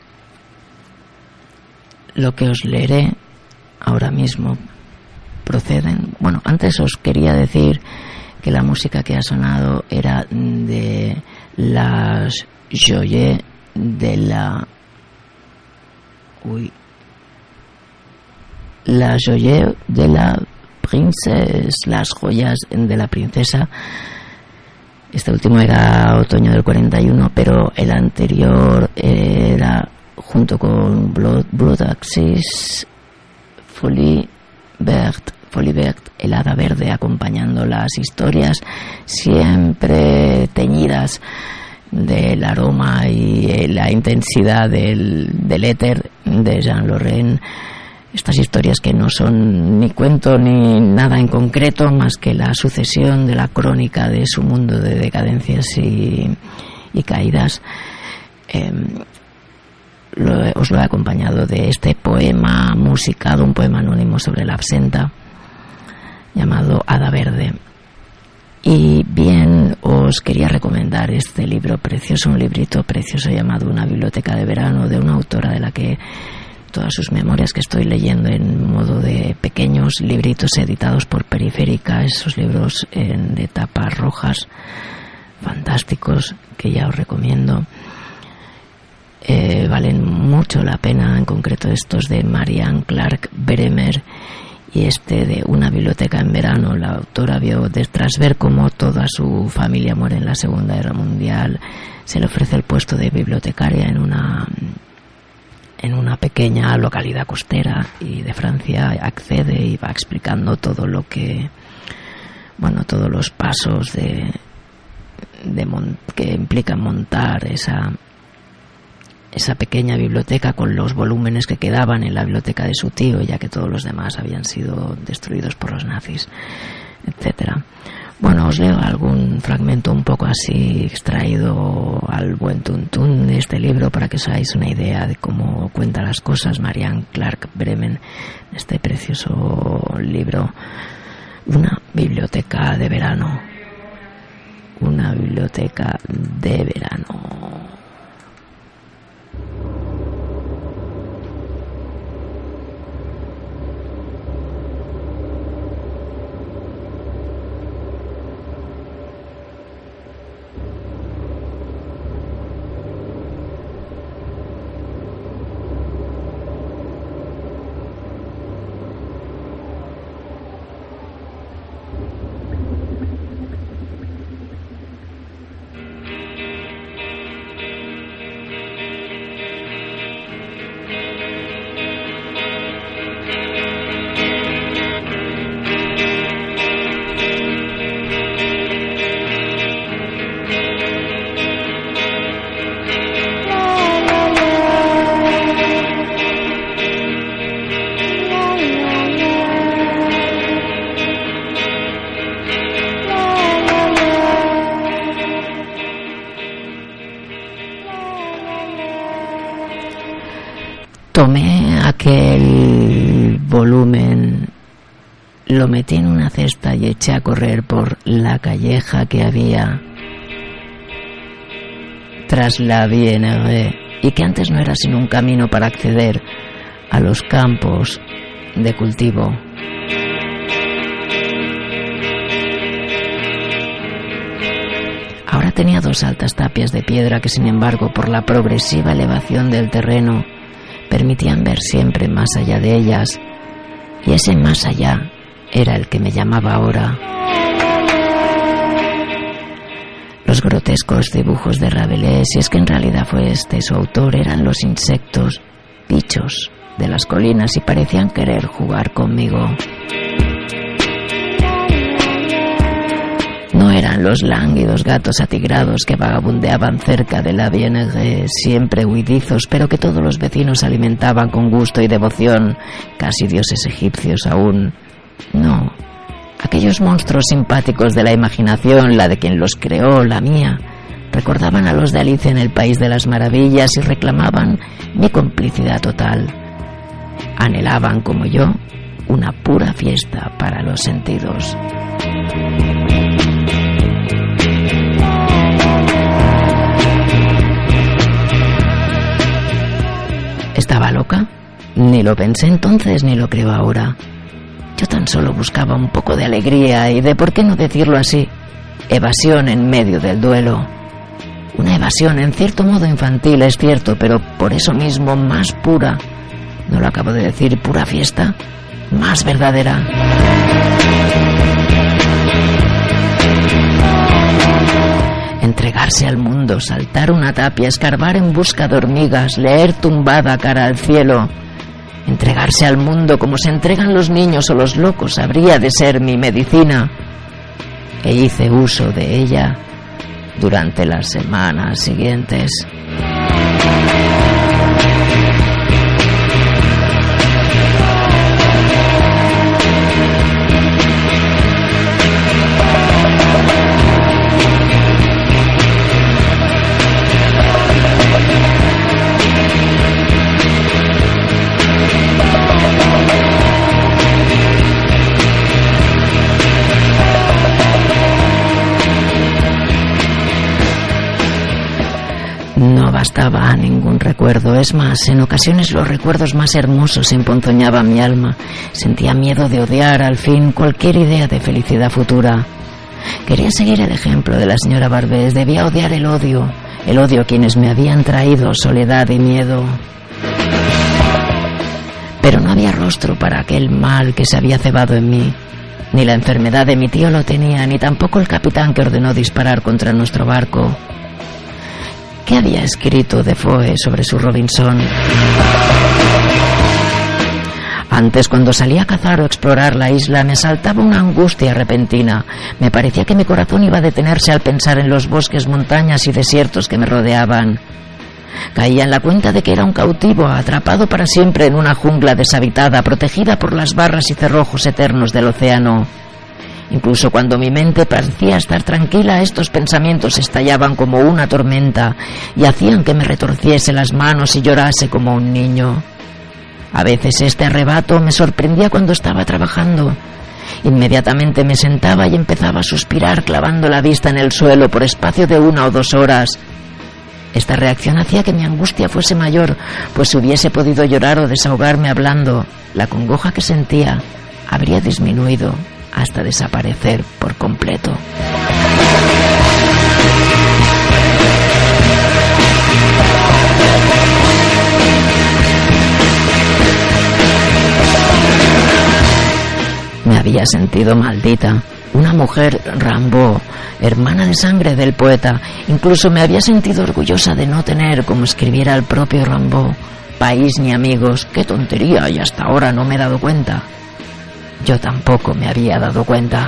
lo que os leeré ahora mismo proceden. Bueno, antes os quería decir que la música que ha sonado era de las Joyeux de la Joyeux de la Princesse, las joyas de la princesa. Este último era otoño del 41, pero el anterior era, junto con Blood Axis, Folie Verte, el hada verde, acompañando las historias siempre teñidas del aroma y la intensidad del éter de Jean Lorrain. Estas historias que no son ni cuento ni nada en concreto, más que la sucesión de la crónica de su mundo de decadencias y caídas. Os lo he acompañado de este poema musicado, un poema anónimo sobre la absenta, llamado Hada Verde. Y bien, os quería recomendar este libro precioso, un librito precioso llamado Una biblioteca de verano, de una autora de la que todas sus memorias que estoy leyendo en modo de pequeños libritos editados por Periférica, esos libros de tapas rojas fantásticos que ya os recomiendo. Valen mucho la pena, en concreto estos de Marianne Clark Bremer y este de Una biblioteca en verano. La autora vio, tras ver cómo toda su familia muere en la Segunda Guerra Mundial, se le ofrece el puesto de bibliotecaria en una pequeña localidad costera y de Francia. Accede y va explicando todo lo que bueno, todos los pasos que implican montar esa pequeña biblioteca con los volúmenes que quedaban en la biblioteca de su tío, ya que todos los demás habían sido destruidos por los nazis, etcétera. Bueno, os leo algún fragmento un poco así extraído al buen tuntún de este libro para que os hagáis una idea de cómo cuenta las cosas Marianne Clark Bremen, este precioso libro. Una biblioteca de verano. Una biblioteca de verano. Tomé aquel volumen, lo metí en una cesta y eché a correr por la calleja que había tras la BNG, y que antes no era sino un camino para acceder a los campos de cultivo. Ahora tenía 2 altas tapias de piedra que, sin embargo, por la progresiva elevación del terreno, permitían ver siempre más allá de ellas, y ese más allá era el que me llamaba ahora. Los grotescos dibujos de Rabelais, si es que en realidad fue este su autor, eran los insectos, bichos de las colinas, y parecían querer jugar conmigo. No eran los lánguidos gatos atigrados que vagabundeaban cerca de la BNG, siempre huidizos, pero que todos los vecinos alimentaban con gusto y devoción, casi dioses egipcios aún. No, aquellos monstruos simpáticos de la imaginación, la de quien los creó, la mía, recordaban a los de Alicia en el País de las Maravillas y reclamaban mi complicidad total. Anhelaban, como yo, una pura fiesta para los sentidos. ¿Estaba loca? Ni lo pensé entonces ni lo creo ahora. Yo tan solo buscaba un poco de alegría y de, por qué no decirlo así, evasión en medio del duelo. Una evasión en cierto modo infantil, es cierto, pero por eso mismo más pura. ¿No lo acabo de decir? Pura fiesta, más verdadera. Entregarse al mundo, saltar una tapia, escarbar en busca de hormigas, leer tumbada cara al cielo. Entregarse al mundo como se entregan los niños o los locos habría de ser mi medicina. E hice uso de ella durante las semanas siguientes. No bastaba ningún recuerdo, es más, en ocasiones los recuerdos más hermosos emponzoñaban mi alma. Sentía miedo de odiar al fin cualquier idea de felicidad futura. Quería seguir el ejemplo de la señora Barbés, debía odiar el odio a quienes me habían traído soledad y miedo. Pero no había rostro para aquel mal que se había cebado en mí. Ni la enfermedad de mi tío lo tenía, ni tampoco el capitán que ordenó disparar contra nuestro barco. ¿Qué había escrito Defoe sobre su Robinson? Antes, cuando salía a cazar o explorar la isla, me asaltaba una angustia repentina. Me parecía que mi corazón iba a detenerse al pensar en los bosques, montañas y desiertos que me rodeaban. Caía en la cuenta de que era un cautivo, atrapado para siempre en una jungla deshabitada, protegida por las barras y cerrojos eternos del océano. Incluso cuando mi mente parecía estar tranquila, estos pensamientos estallaban como una tormenta y hacían que me retorciese las manos y llorase como un niño. A veces este arrebato me sorprendía cuando estaba trabajando. Inmediatamente me sentaba y empezaba a suspirar, clavando la vista en el suelo por espacio de 1 o 2 horas. Esta reacción hacía que mi angustia fuese mayor, pues si hubiese podido llorar o desahogarme hablando, la congoja que sentía habría disminuido hasta desaparecer por completo. Me había sentido maldita, una mujer Rimbaud, hermana de sangre del poeta. Incluso me había sentido orgullosa de no tener, como escribiera el propio Rimbaud, país ni amigos. ¡Qué tontería! Y hasta ahora no me he dado cuenta. Yo tampoco me había dado cuenta.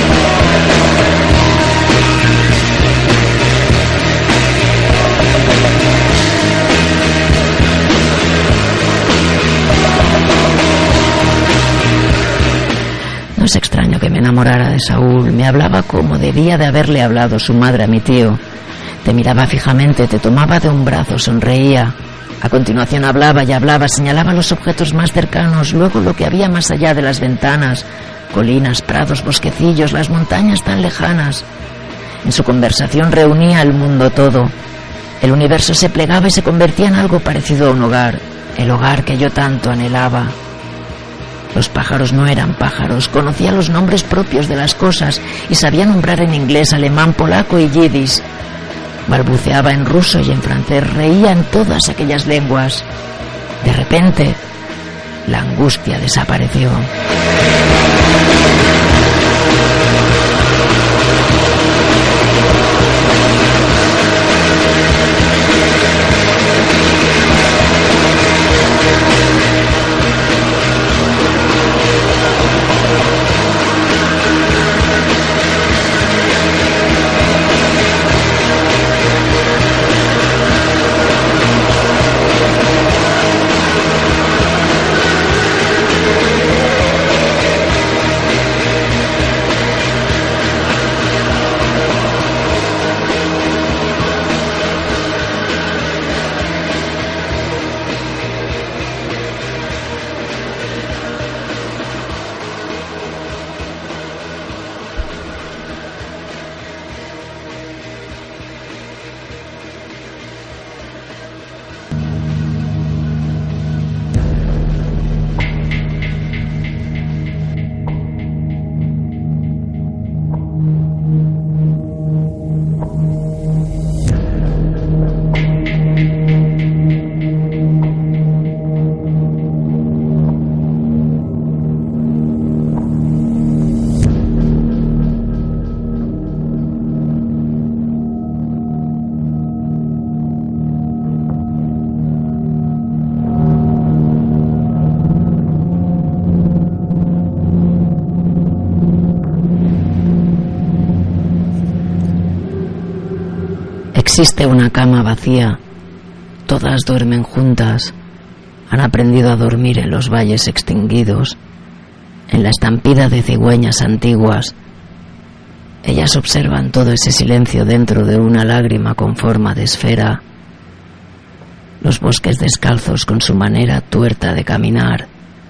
No es extraño que me enamorara de Saúl. Me hablaba como debía de haberle hablado su madre a mi tío. Te miraba fijamente, te tomaba de un brazo, sonreía. A continuación hablaba y hablaba, señalaba los objetos más cercanos, luego lo que había más allá de las ventanas, colinas, prados, bosquecillos, las montañas tan lejanas. En su conversación reunía el mundo todo. El universo se plegaba y se convertía en algo parecido a un hogar, el hogar que yo tanto anhelaba. Los pájaros no eran pájaros, conocía los nombres propios de las cosas y sabía nombrar en inglés, alemán, polaco y yiddish. Balbuceaba en ruso y en francés, reía en todas aquellas lenguas. De repente, la angustia desapareció. Existe una cama vacía, todas duermen juntas, han aprendido a dormir en los valles extinguidos, en la estampida de cigüeñas antiguas. Ellas observan todo ese silencio dentro de una lágrima con forma de esfera, los bosques descalzos con su manera tuerta de caminar.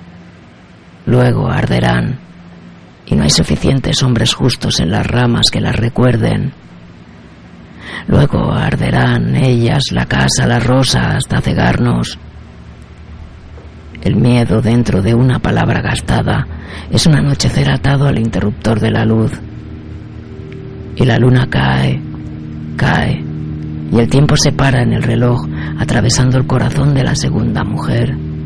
Luego arderán, y no hay suficientes hombres justos en las ramas que las recuerden. Luego arderán ellas, la casa, la rosa, hasta cegarnos. El miedo dentro de una palabra gastada es un anochecer atado al interruptor de la luz. Y la luna cae, cae, y el tiempo se para en el reloj, atravesando el corazón de la segunda mujer.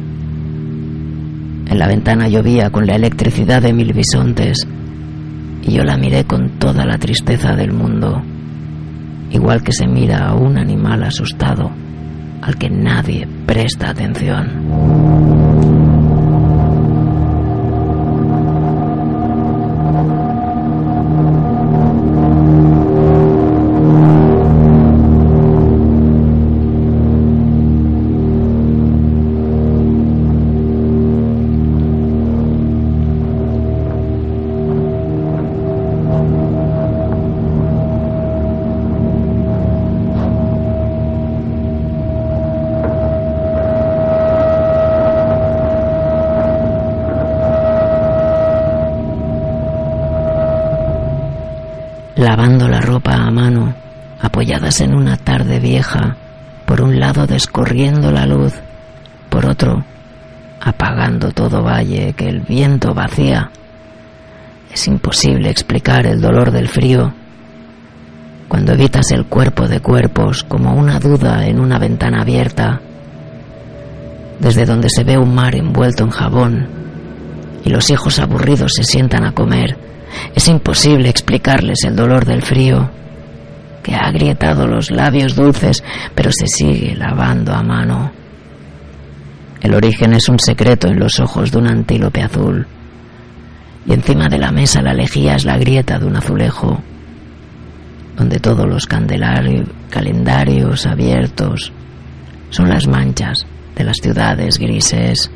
En la ventana llovía con la electricidad de 1000 bisontes, y yo la miré con toda la tristeza del mundo, igual que se mira a un animal asustado al que nadie presta atención. lavando la ropa a mano, apoyadas en una tarde vieja, por un lado descorriendo la luz, por otro apagando todo valle que el viento vacía. Es imposible explicar el dolor del frío cuando evitas el cuerpo de cuerpos como una duda en una ventana abierta, desde donde se ve un mar envuelto en jabón y los hijos aburridos se sientan a comer. Es imposible explicarles el dolor del frío que ha agrietado los labios dulces, pero se sigue lavando a mano. El origen es un secreto en los ojos de un antílope azul, y encima de la mesa la lejía es la grieta de un azulejo, donde todos los calendarios abiertos son las manchas de las ciudades grises.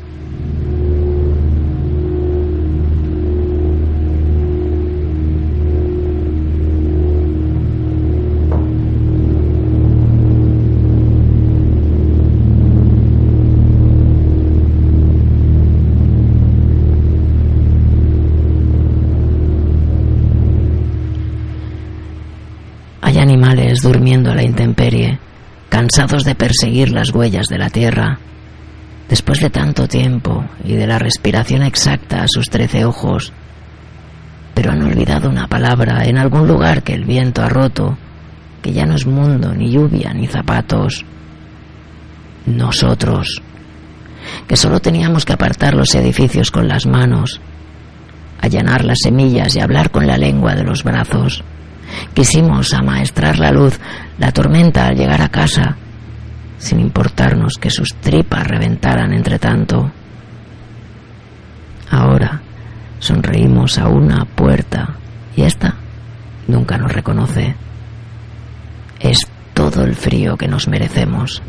Animales durmiendo a la intemperie, cansados de perseguir las huellas de la tierra, después de tanto tiempo y de la respiración exacta a sus 13 ojos, pero han olvidado una palabra en algún lugar que el viento ha roto, que ya no es mundo, ni lluvia, ni zapatos. Nosotros, que solo teníamos que apartar los edificios con las manos, allanar las semillas y hablar con la lengua de los brazos. Quisimos amaestrar la luz, la tormenta al llegar a casa, sin importarnos que sus tripas reventaran entre tanto. Ahora sonreímos a una puerta y esta nunca nos reconoce. Es todo el frío que nos merecemos.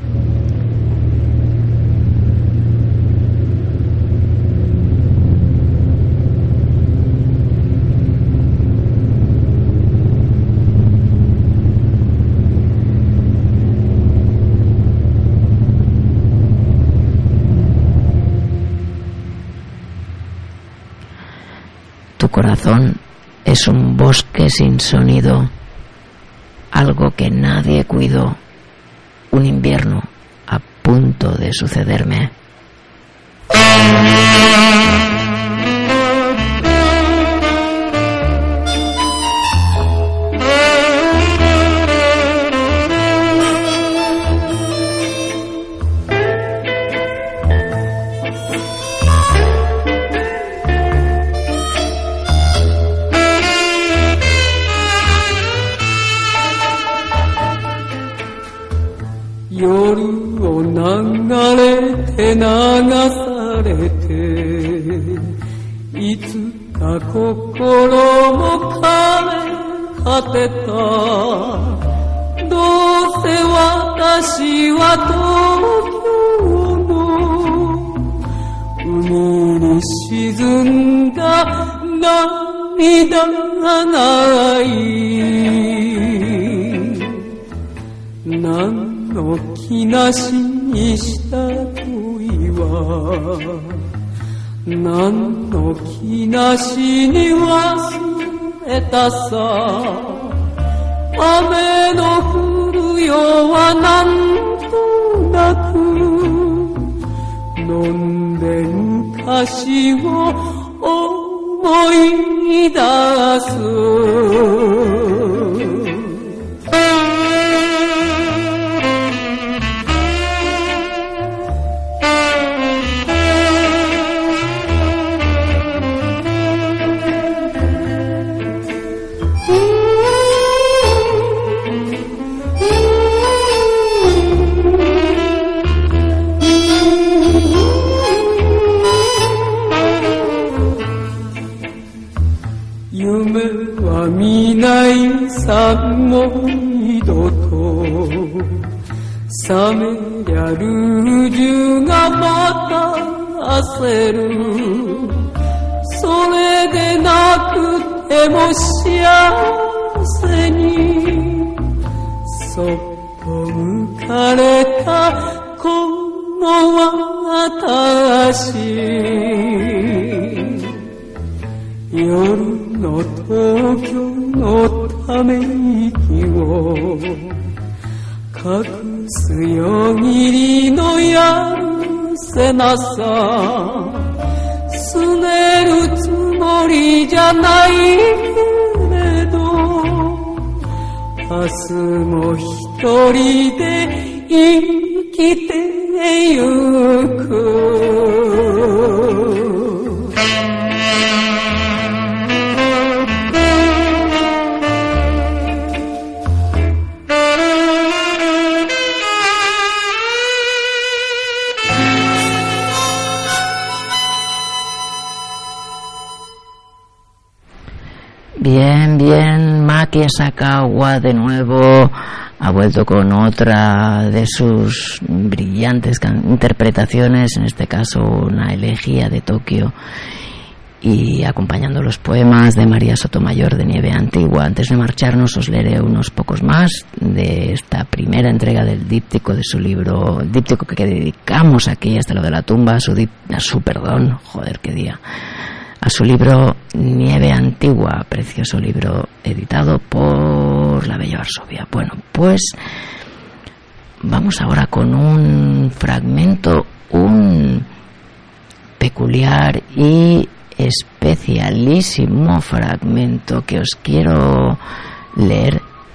Tu corazón es un bosque sin sonido, algo que nadie cuidó, un invierno a punto de sucederme. 夜の東京のため息を隠すよぎりのやるせなさすねるつもりじゃないけれど明日も一人で生きてゆく Bien, Maki Asakawa de nuevo ha vuelto con otra de sus brillantes interpretaciones, en este caso una elegía de Tokio, y acompañando los poemas de María Sotomayor de Nieve Antigua. Antes de marcharnos os leeré unos pocos más de esta primera entrega del díptico de su libro, el díptico que dedicamos aquí hasta lo de la tumba, a su libro Nieve Antigua, precioso libro editado por la Bella Varsovia. Bueno, pues vamos ahora con un fragmento, un peculiar y especialísimo fragmento que os quiero leer,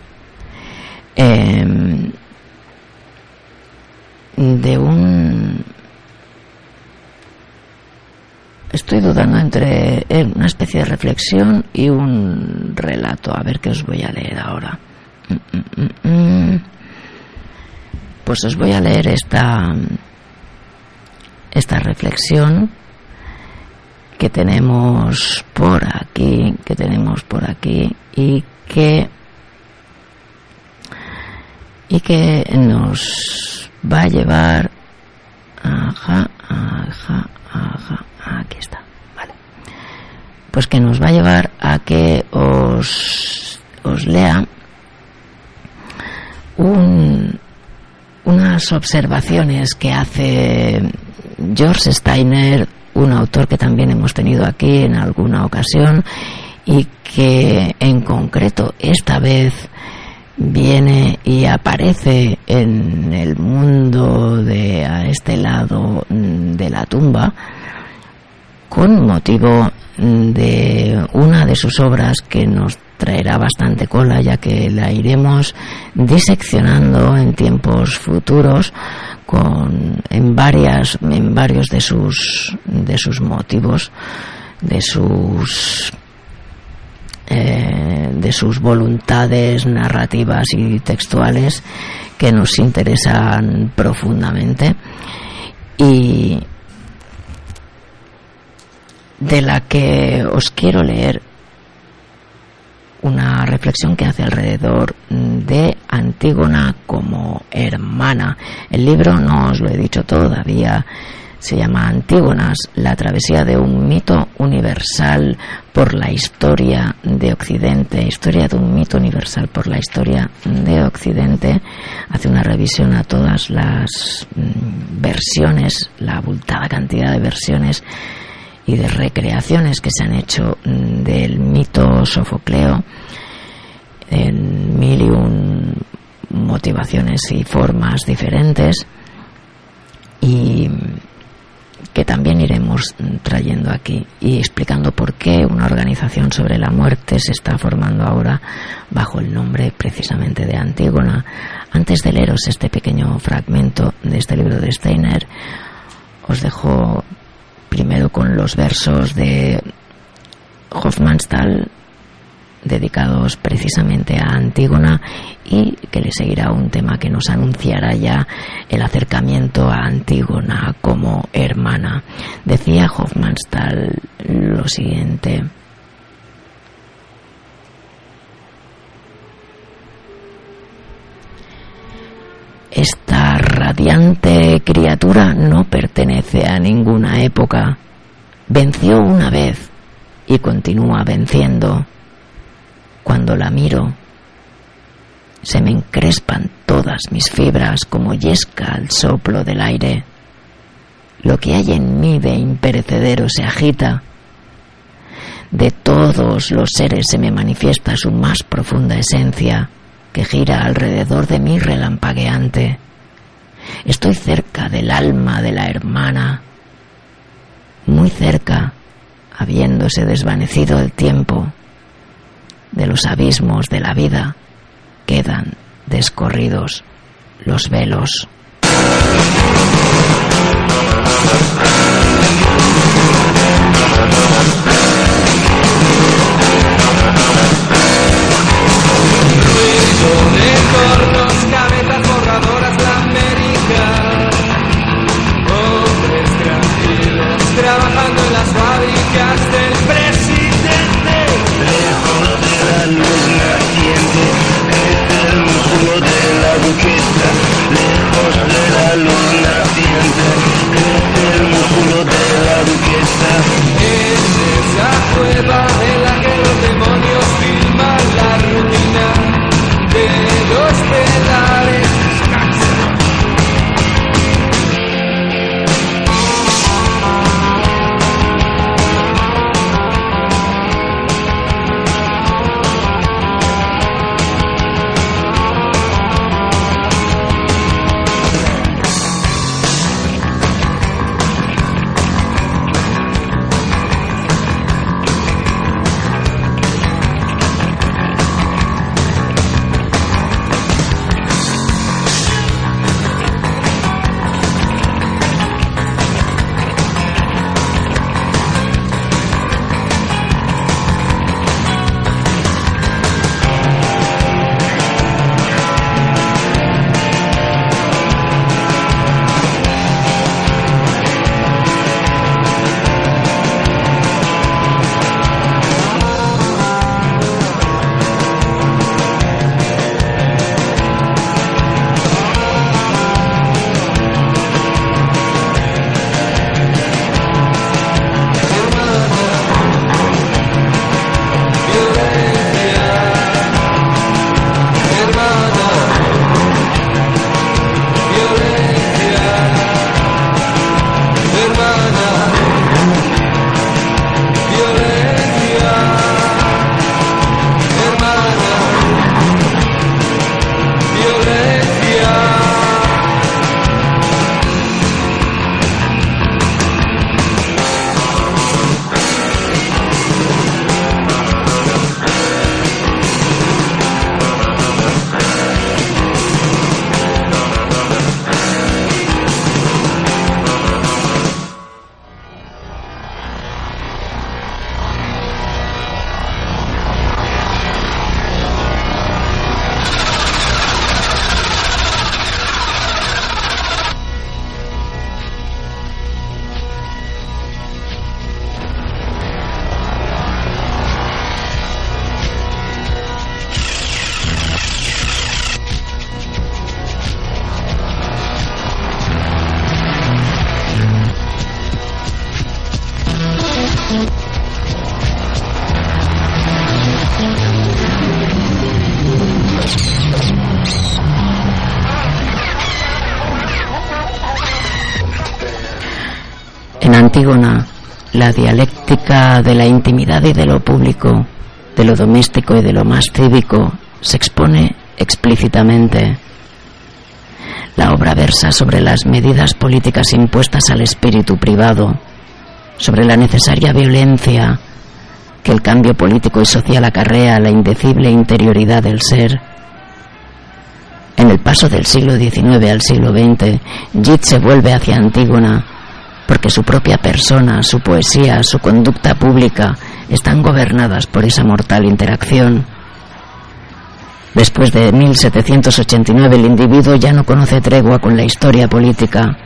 de un... Estoy dudando entre una especie de reflexión y un relato. A ver qué os voy a leer ahora. Pues os voy a leer esta reflexión que tenemos por aquí, y que nos va a llevar aquí está, vale. Pues que nos va a llevar a que os lea unas observaciones que hace George Steiner, un autor que también hemos tenido aquí en alguna ocasión y que en concreto esta vez viene y aparece en el mundo de a este lado de la tumba con motivo de una de sus obras que nos traerá bastante cola, ya que la iremos diseccionando en tiempos futuros en varios de sus motivos, de sus voluntades narrativas y textuales que nos interesan profundamente, y de la que os quiero leer una reflexión que hace alrededor de Antígona como hermana. El libro, no os lo he dicho todavía, se llama Antígonas, la travesía de un mito universal por la historia de Occidente. Historia de un mito universal por la historia de Occidente. Hace una revisión a todas las versiones, la abultada cantidad de versiones y de recreaciones que se han hecho del mito sofocleo en 1001 motivaciones y formas diferentes, y que también iremos trayendo aquí y explicando por qué una organización sobre la muerte se está formando ahora bajo el nombre precisamente de Antígona. Antes de leeros este pequeño fragmento de este libro de Steiner, os dejo primero con los versos de Hofmannsthal dedicados precisamente a Antígona, y que le seguirá un tema que nos anunciará ya el acercamiento a Antígona como hermana. Decía Hofmannsthal lo siguiente: esta radiante criatura no pertenece a ninguna época. Venció una vez y continúa venciendo. Cuando la miro, se me encrespan todas mis fibras como yesca al soplo del aire. Lo que hay en mí de imperecedero se agita. De todos los seres se me manifiesta su más profunda esencia, que gira alrededor de mí relampagueante. Estoy cerca del alma de la hermana, muy cerca, habiéndose desvanecido el tiempo. De los abismos de la vida quedan descorridos los velos. De cornos, cabezas borradoras, la América. Hombres tranquilos, trabajando en las fábricas del presidente. Lejos de la luz naciente, crece el músculo de la duquesa. Lejos de la luz naciente, crece el músculo de la duquesa. Es esa cueva en la que los demonios filman la rutina de los telares. En Antígona, la dialéctica de la intimidad y de lo público, de lo doméstico y de lo más cívico, se expone explícitamente. La obra versa sobre las medidas políticas impuestas al espíritu privado, sobre la necesaria violencia que el cambio político y social acarrea a la indecible interioridad del ser. En el paso del siglo XIX al siglo XX, Yeats se vuelve hacia Antígona porque su propia persona, su poesía, su conducta pública están gobernadas por esa mortal interacción. Después de 1789 el individuo ya no conoce tregua con la historia política.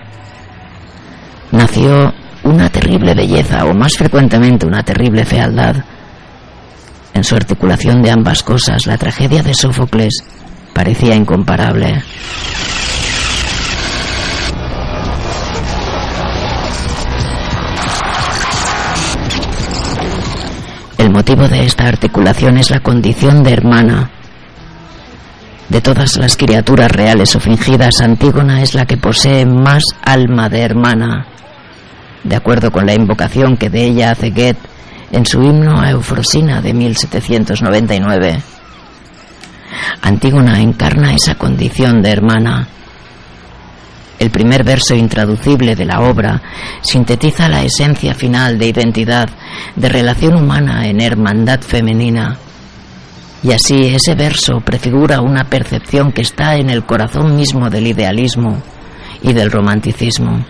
Nació una terrible belleza, o más frecuentemente una terrible fealdad. En su articulación de ambas cosas, la tragedia de Sófocles parecía incomparable. El motivo de esta articulación es la condición de hermana. De todas las criaturas reales o fingidas, Antígona es la que posee más alma de hermana. De acuerdo con la invocación que de ella hace Goethe en su himno a Eufrosina de 1799. Antígona encarna esa condición de hermana. El primer verso intraducible de la obra sintetiza la esencia final de identidad, de relación humana en hermandad femenina. Y así ese verso prefigura una percepción que está en el corazón mismo del idealismo y del romanticismo.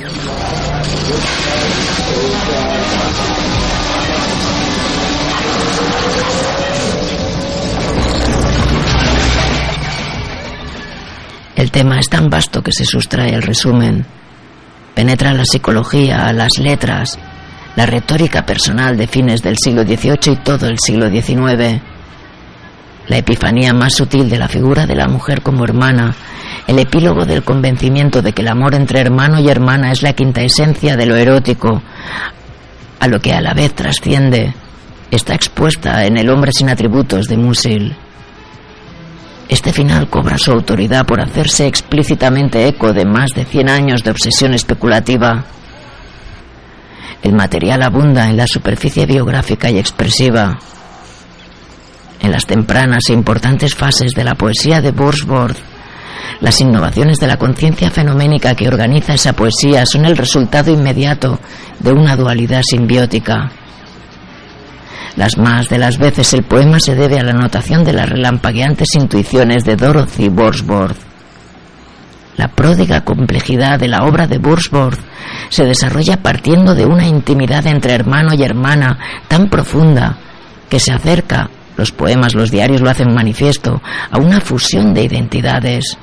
El tema es tan vasto que se sustrae el resumen. Penetra la psicología, las letras, la retórica personal de fines del siglo XVIII y todo el siglo XIX. La epifanía más sutil de la figura de la mujer como hermana, el epílogo del convencimiento de que el amor entre hermano y hermana es la quinta esencia de lo erótico, a lo que a la vez trasciende, está expuesta en El hombre sin atributos de Musil. Este final cobra su autoridad por hacerse explícitamente eco de más de 100 años de obsesión especulativa. El material abunda en la superficie biográfica y expresiva. En las tempranas e importantes fases de la poesía de Wordsworth, las innovaciones de la conciencia fenoménica que organiza esa poesía son el resultado inmediato de una dualidad simbiótica. Las más de las veces el poema se debe a la notación de las relampagueantes intuiciones de Dorothy Wordsworth. La pródiga complejidad de la obra de Wordsworth se desarrolla partiendo de una intimidad entre hermano y hermana tan profunda que se acerca, los poemas, los diarios lo hacen manifiesto, a una fusión de identidades.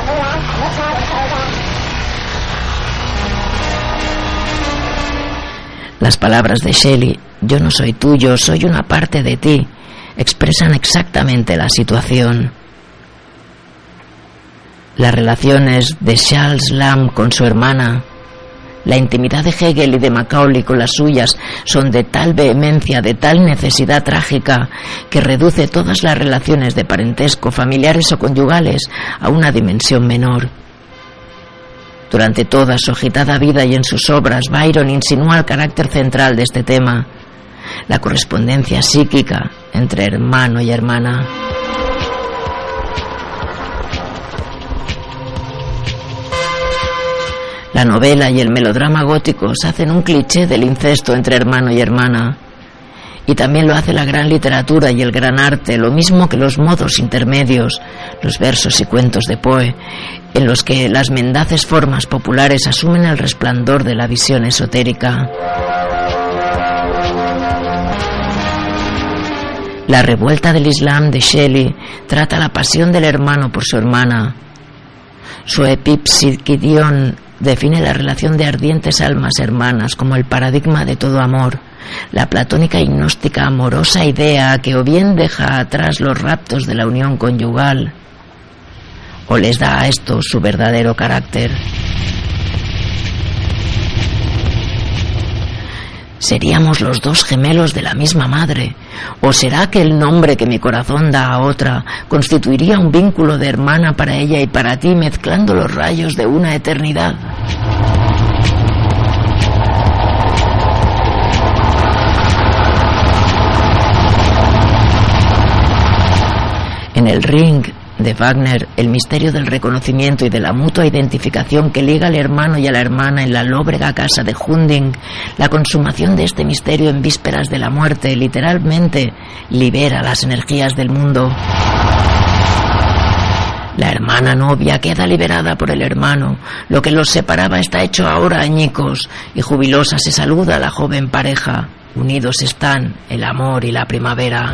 Las palabras de Shelley, yo no soy tuyo, soy una parte de ti, expresan exactamente la situación. Las relaciones de Charles Lamb con su hermana, la intimidad de Hegel y de Macaulay con las suyas son de tal vehemencia, de tal necesidad trágica, que reduce todas las relaciones de parentesco, familiares o conyugales a una dimensión menor. Durante toda su agitada vida y en sus obras, Byron insinúa el carácter central de este tema, la correspondencia psíquica entre hermano y hermana. La novela y el melodrama góticos hacen un cliché del incesto entre hermano y hermana. Y también lo hace la gran literatura y el gran arte, lo mismo que los modos intermedios, los versos y cuentos de Poe, en los que las mendaces formas populares asumen el resplandor de la visión esotérica. La revuelta del Islam de Shelley trata la pasión del hermano por su hermana. Su Epipsychidion define la relación de ardientes almas hermanas como el paradigma de todo amor, la platónica y gnóstica amorosa idea que o bien deja atrás los raptos de la unión conyugal o les da a esto su verdadero carácter. ¿Seríamos los dos gemelos de la misma madre? ¿O será que el nombre que mi corazón da a otra constituiría un vínculo de hermana para ella y para ti, mezclando los rayos de una eternidad? En el Ring de Wagner, el misterio del reconocimiento y de la mutua identificación que liga al hermano y a la hermana en la lóbrega casa de Hunding, la consumación de este misterio en vísperas de la muerte, literalmente libera las energías del mundo. La hermana novia queda liberada por el hermano, lo que los separaba está hecho ahora añicos, y jubilosa se saluda a la joven pareja. Unidos están el amor y la primavera.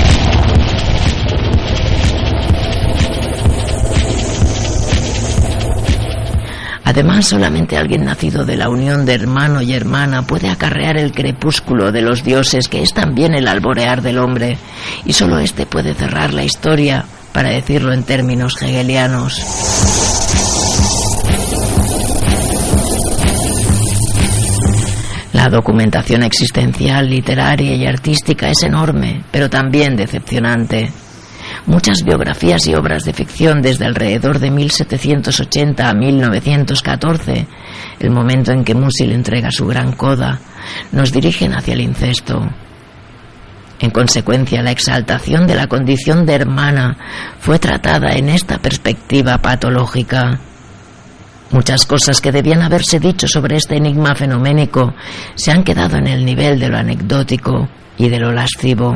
Además, solamente alguien nacido de la unión de hermano y hermana puede acarrear el crepúsculo de los dioses, que es también el alborear del hombre, y solo éste puede cerrar la historia, para decirlo en términos hegelianos. La documentación existencial, literaria y artística es enorme, pero también decepcionante. Muchas biografías y obras de ficción desde alrededor de 1780 a 1914, el momento en que Musil entrega su gran coda, nos dirigen hacia el incesto. En consecuencia, la exaltación de la condición de hermana fue tratada en esta perspectiva patológica. Muchas cosas que debían haberse dicho sobre este enigma fenoménico se han quedado en el nivel de lo anecdótico y de lo lascivo.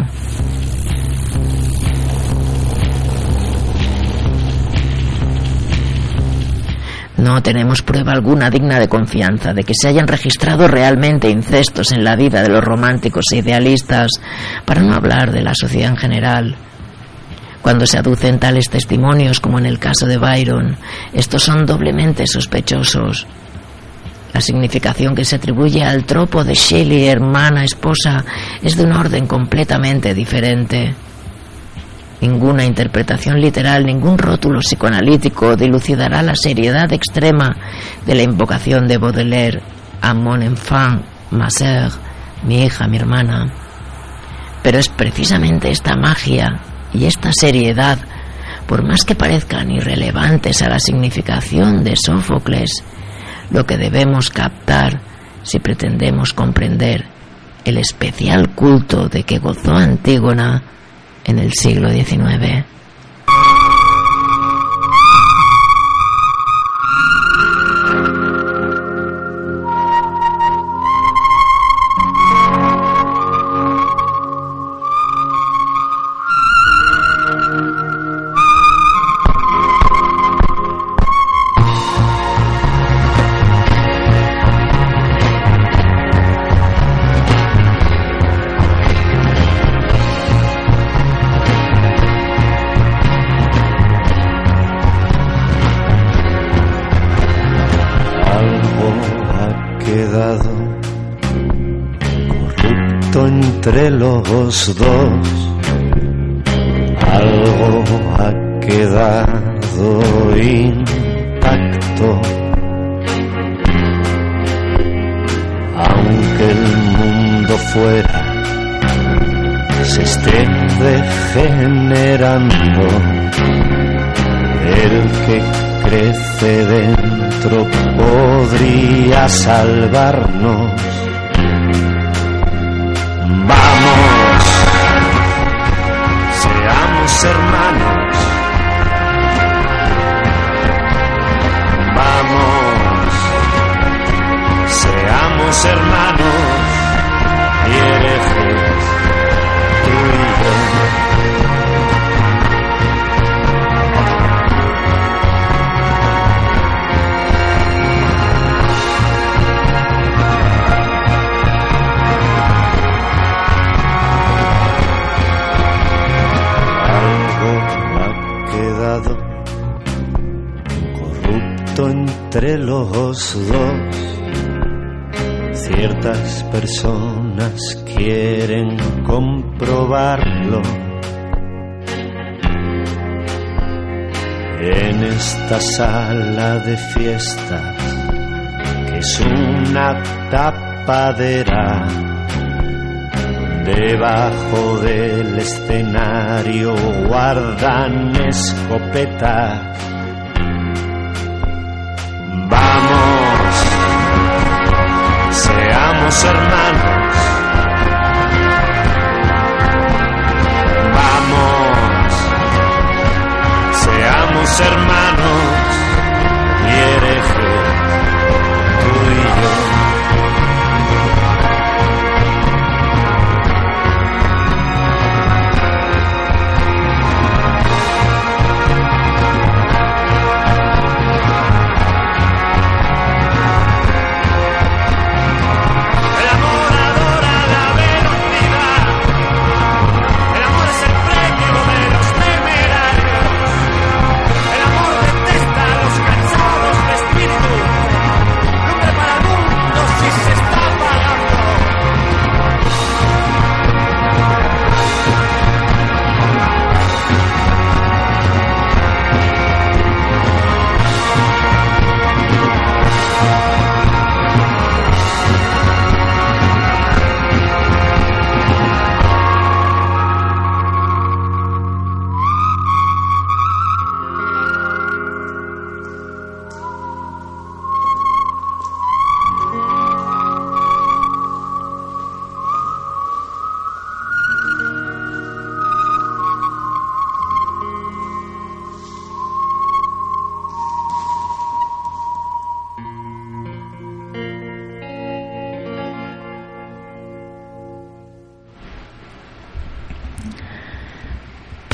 No tenemos prueba alguna digna de confianza de que se hayan registrado realmente incestos en la vida de los románticos e idealistas, para no hablar de la sociedad en general. Cuando se aducen tales testimonios como en el caso de Byron, estos son doblemente sospechosos. La significación que se atribuye al tropo de Shelley, hermana, esposa, es de un orden completamente diferente. Ninguna interpretación literal, ningún rótulo psicoanalítico dilucidará la seriedad extrema de la invocación de Baudelaire a mon enfant, ma sœur, mi hija, mi hermana. Pero es precisamente esta magia y esta seriedad, por más que parezcan irrelevantes a la significación de Sófocles, lo que debemos captar si pretendemos comprender el especial culto de que gozó Antígona en el siglo XIX. Entre los dos algo ha quedado intacto, aunque el mundo fuera se esté degenerando, el que crece dentro podría salvarnos. Vamos, seamos hermanos. Vamos, seamos hermanos y herejes, tú y yo. Entre los dos, ciertas personas quieren comprobarlo. En esta sala de fiestas, que es una tapadera, debajo del escenario guardan escopetas. Vamos, seamos hermanos. Vamos, seamos hermanos y herejes, tú y yo. El amor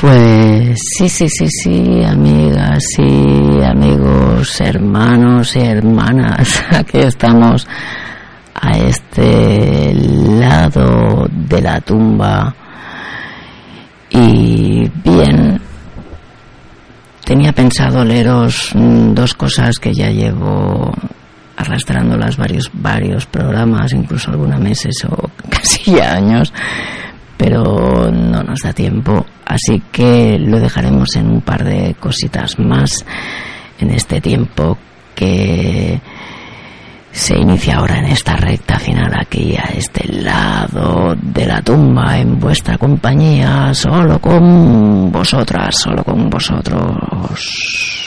Pues sí, amigas y amigos, hermanos y hermanas, aquí estamos a este lado de la tumba. Y bien, tenía pensado leeros dos cosas que ya llevo arrastrándolas varios programas, incluso algunos meses o casi ya años, pero no nos da tiempo, así que lo dejaremos en un par de cositas más en este tiempo que se inicia ahora en esta recta final, aquí a este lado de la tumba, en vuestra compañía, solo con vosotras, solo con vosotros.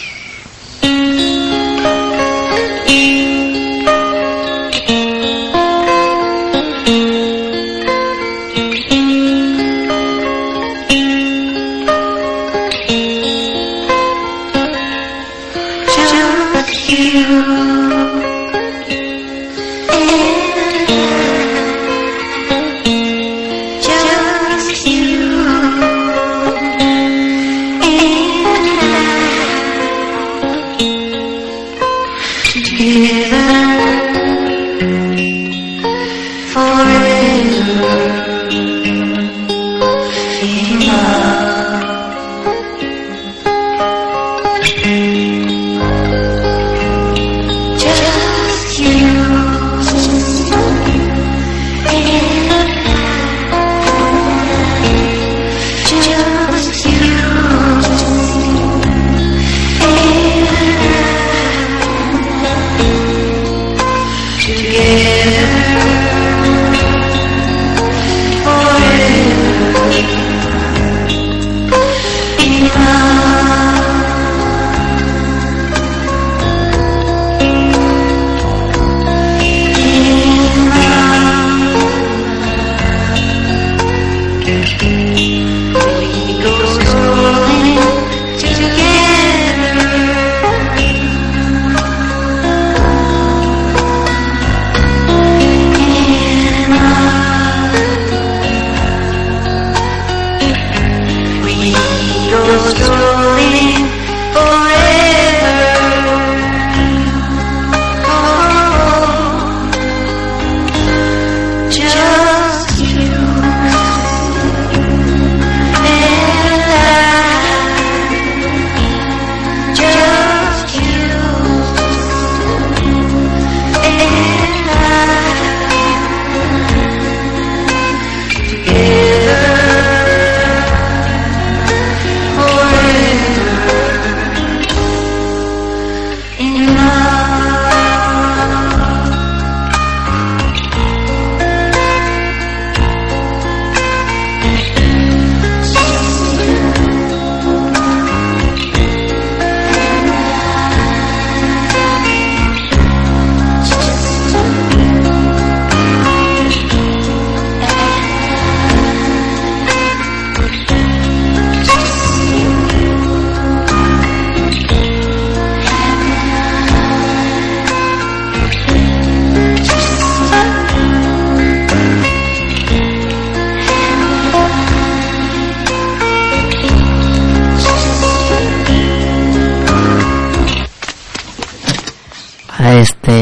A este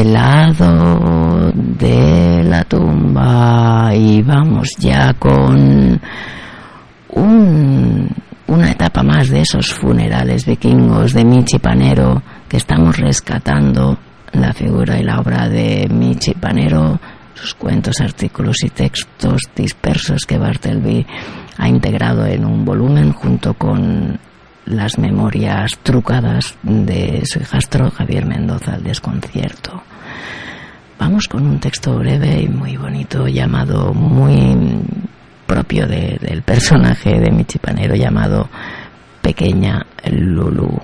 lado de la tumba, y vamos ya con una etapa más de esos funerales vikingos de Michi Panero, que estamos rescatando la figura y la obra de Michi Panero, sus cuentos, artículos y textos dispersos que Bartleby ha integrado en un volumen junto con las memorias trucadas de su hijastro Javier Mendoza, El desconcierto. Vamos con un texto breve y muy bonito, llamado, muy propio del personaje de Michi Panero, llamado Pequeña Lulú.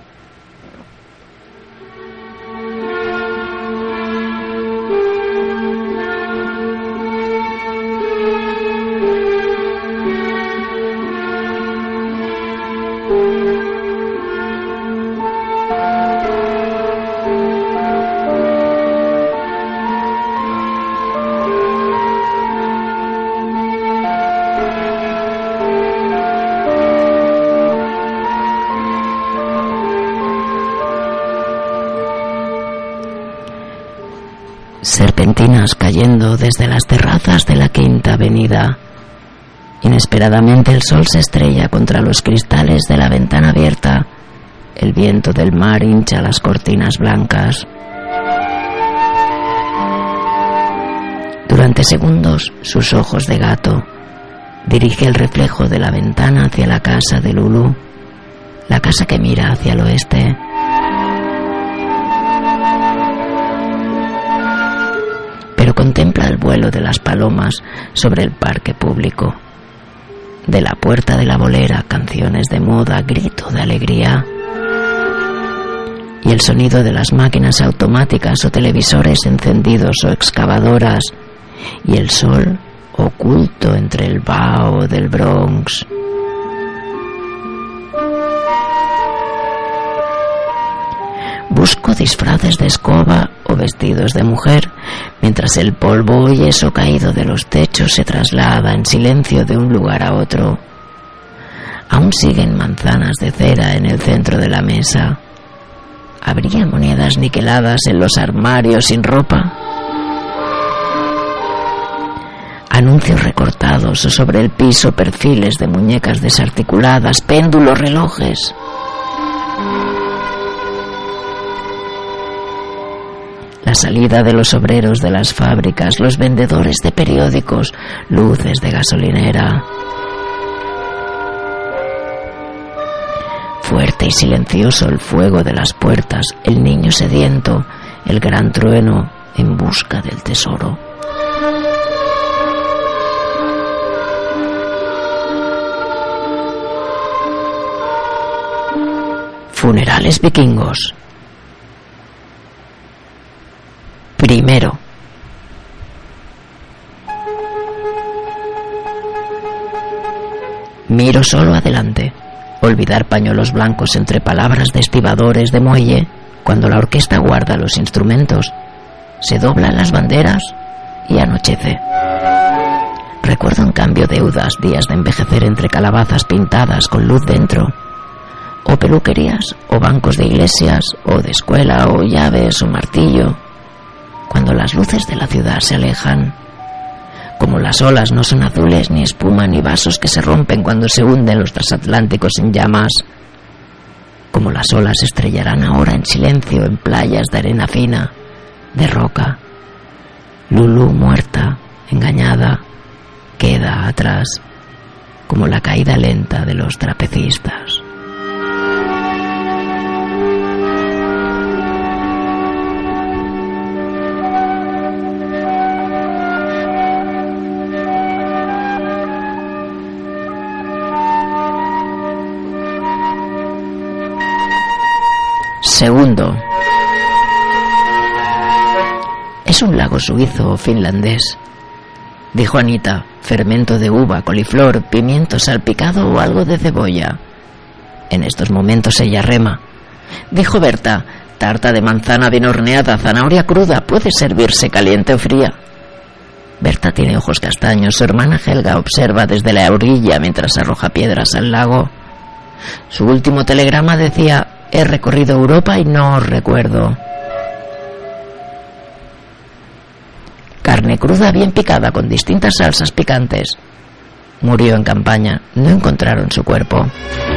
serpentinas cayendo desde las terrazas de la Quinta Avenida. Inesperadamente el sol se estrella contra los cristales de la ventana abierta. El viento del mar hincha las cortinas blancas. Durante segundos, sus ojos de gato dirige el reflejo de la ventana hacia la casa de Lulu, la casa que mira hacia el oeste. Pero contempla el vuelo de las palomas sobre el parque público. De la puerta de la bolera, canciones de moda, grito de alegría. Y el sonido de las máquinas automáticas o televisores encendidos o excavadoras. Y el sol oculto entre el vaho del Bronx. Busco disfraces de escoba o vestidos de mujer, mientras el polvo y yeso caído de los techos se traslada en silencio de un lugar a otro. Aún siguen manzanas de cera en el centro de la mesa. ¿Habría monedas niqueladas en los armarios sin ropa? Anuncios recortados o sobre el piso perfiles de muñecas desarticuladas, péndulos, relojes. La salida de los obreros de las fábricas, los vendedores de periódicos, luces de gasolinera. Fuerte y silencioso el fuego de las puertas, el niño sediento, el gran trueno en busca del tesoro. Funerales vikingos. Primero. Miro solo adelante. Olvidar pañuelos blancos entre palabras de estibadores de muelle. Cuando la orquesta guarda los instrumentos, se doblan las banderas y anochece. Recuerdo en cambio deudas, días de envejecer entre calabazas pintadas con luz dentro, o peluquerías, o bancos de iglesias, o de escuela, o llaves, o martillo. Cuando las luces de la ciudad se alejan, como las olas no son azules, ni espuma, ni vasos que se rompen cuando se hunden los transatlánticos en llamas, como las olas se estrellarán ahora en silencio en playas de arena fina, de roca. Lulu, muerta, engañada, queda atrás, como la caída lenta de los trapecistas. Segundo. Es un lago suizo o finlandés, dijo Anita. Fermento de uva, coliflor, pimiento salpicado o algo de cebolla. En estos momentos ella rema. Dijo Berta. Tarta de manzana bien horneada, zanahoria cruda, puede servirse caliente o fría. Berta tiene ojos castaños. Su hermana Helga observa desde la orilla mientras arroja piedras al lago. Su último telegrama decía: he recorrido Europa y no os recuerdo. Carne cruda bien picada con distintas salsas picantes. Murió en campaña. No encontraron su cuerpo.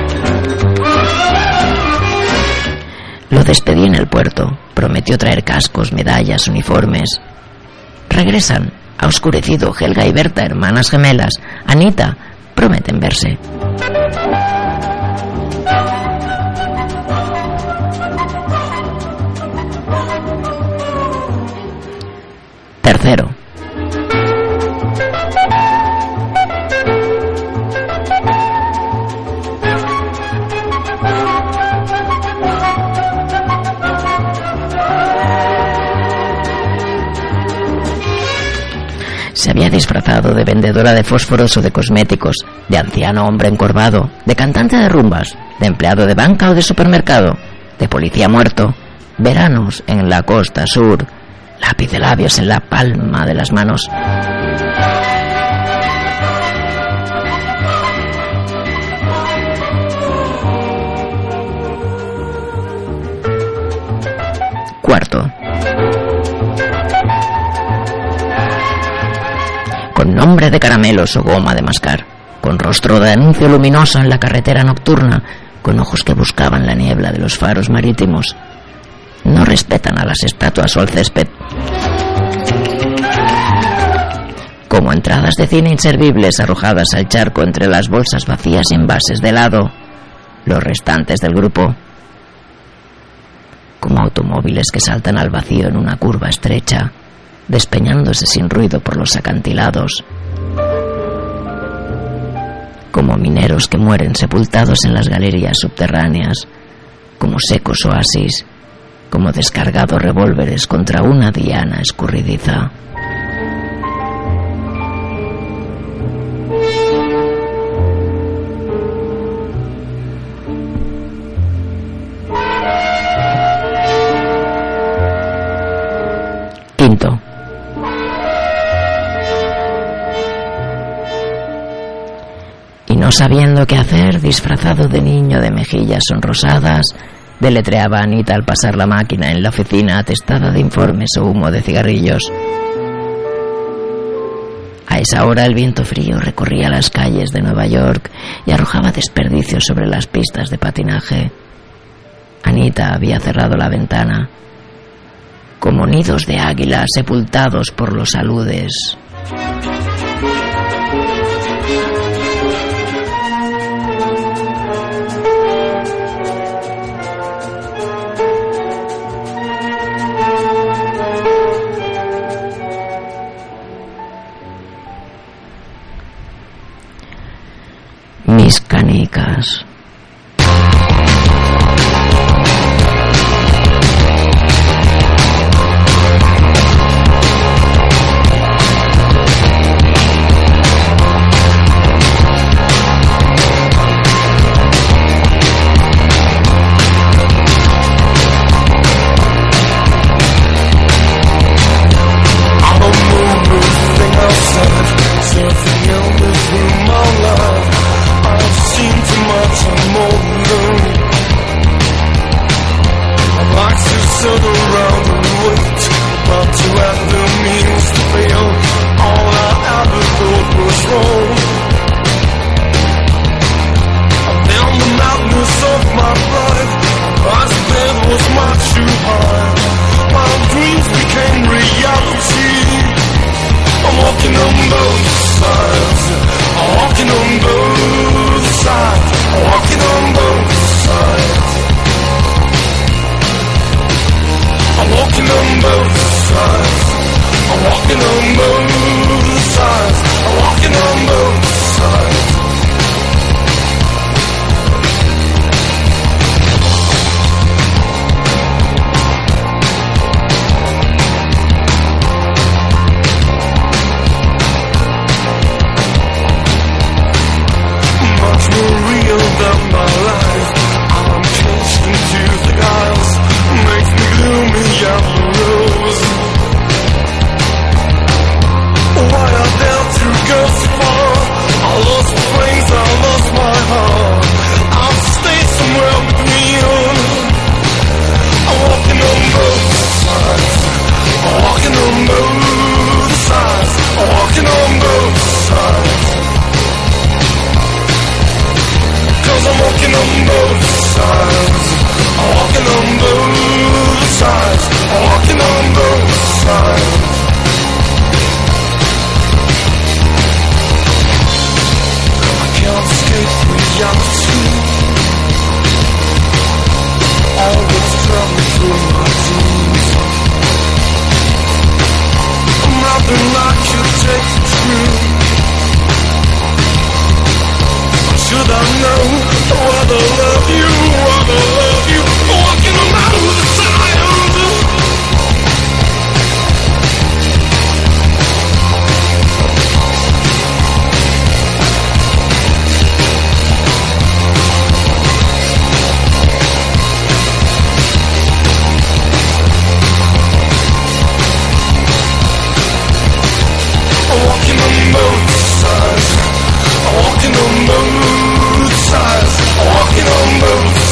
Lo despedí en el puerto. Prometió traer cascos, medallas, uniformes. Regresan. Ha oscurecido. Helga y Berta, hermanas gemelas. Anita, prometen verse. Tercero. Se había disfrazado de vendedora de fósforos o de cosméticos, de anciano hombre encorvado, de cantante de rumbas, de empleado de banca o de supermercado, de policía muerto. Veranos en la costa sur. Lápiz de labios en la palma de las manos. Cuarto. con nombre de caramelos o goma de mascar, con rostro de anuncio luminoso en la carretera nocturna, con ojos que buscaban la niebla de los faros marítimos. No respetan a las estatuas o al césped. Como entradas de cine inservibles arrojadas al charco entre las bolsas vacías y envases de helado, los restantes del grupo. Como automóviles que saltan al vacío en una curva estrecha, despeñándose sin ruido por los acantilados. Como mineros que mueren sepultados en las galerías subterráneas, como secos oasis, como descargados revólveres contra una diana escurridiza. Quinto. Y no sabiendo qué hacer, disfrazado de niño de mejillas sonrosadas, deletreaba Anita al pasar la máquina en la oficina atestada de informes o humo de cigarrillos. A esa hora el viento frío recorría las calles de Nueva York y arrojaba desperdicios sobre las pistas de patinaje. Anita había cerrado la ventana. Como nidos de águila sepultados por los aludes. Mis canicas. Walking on both sides, walking on both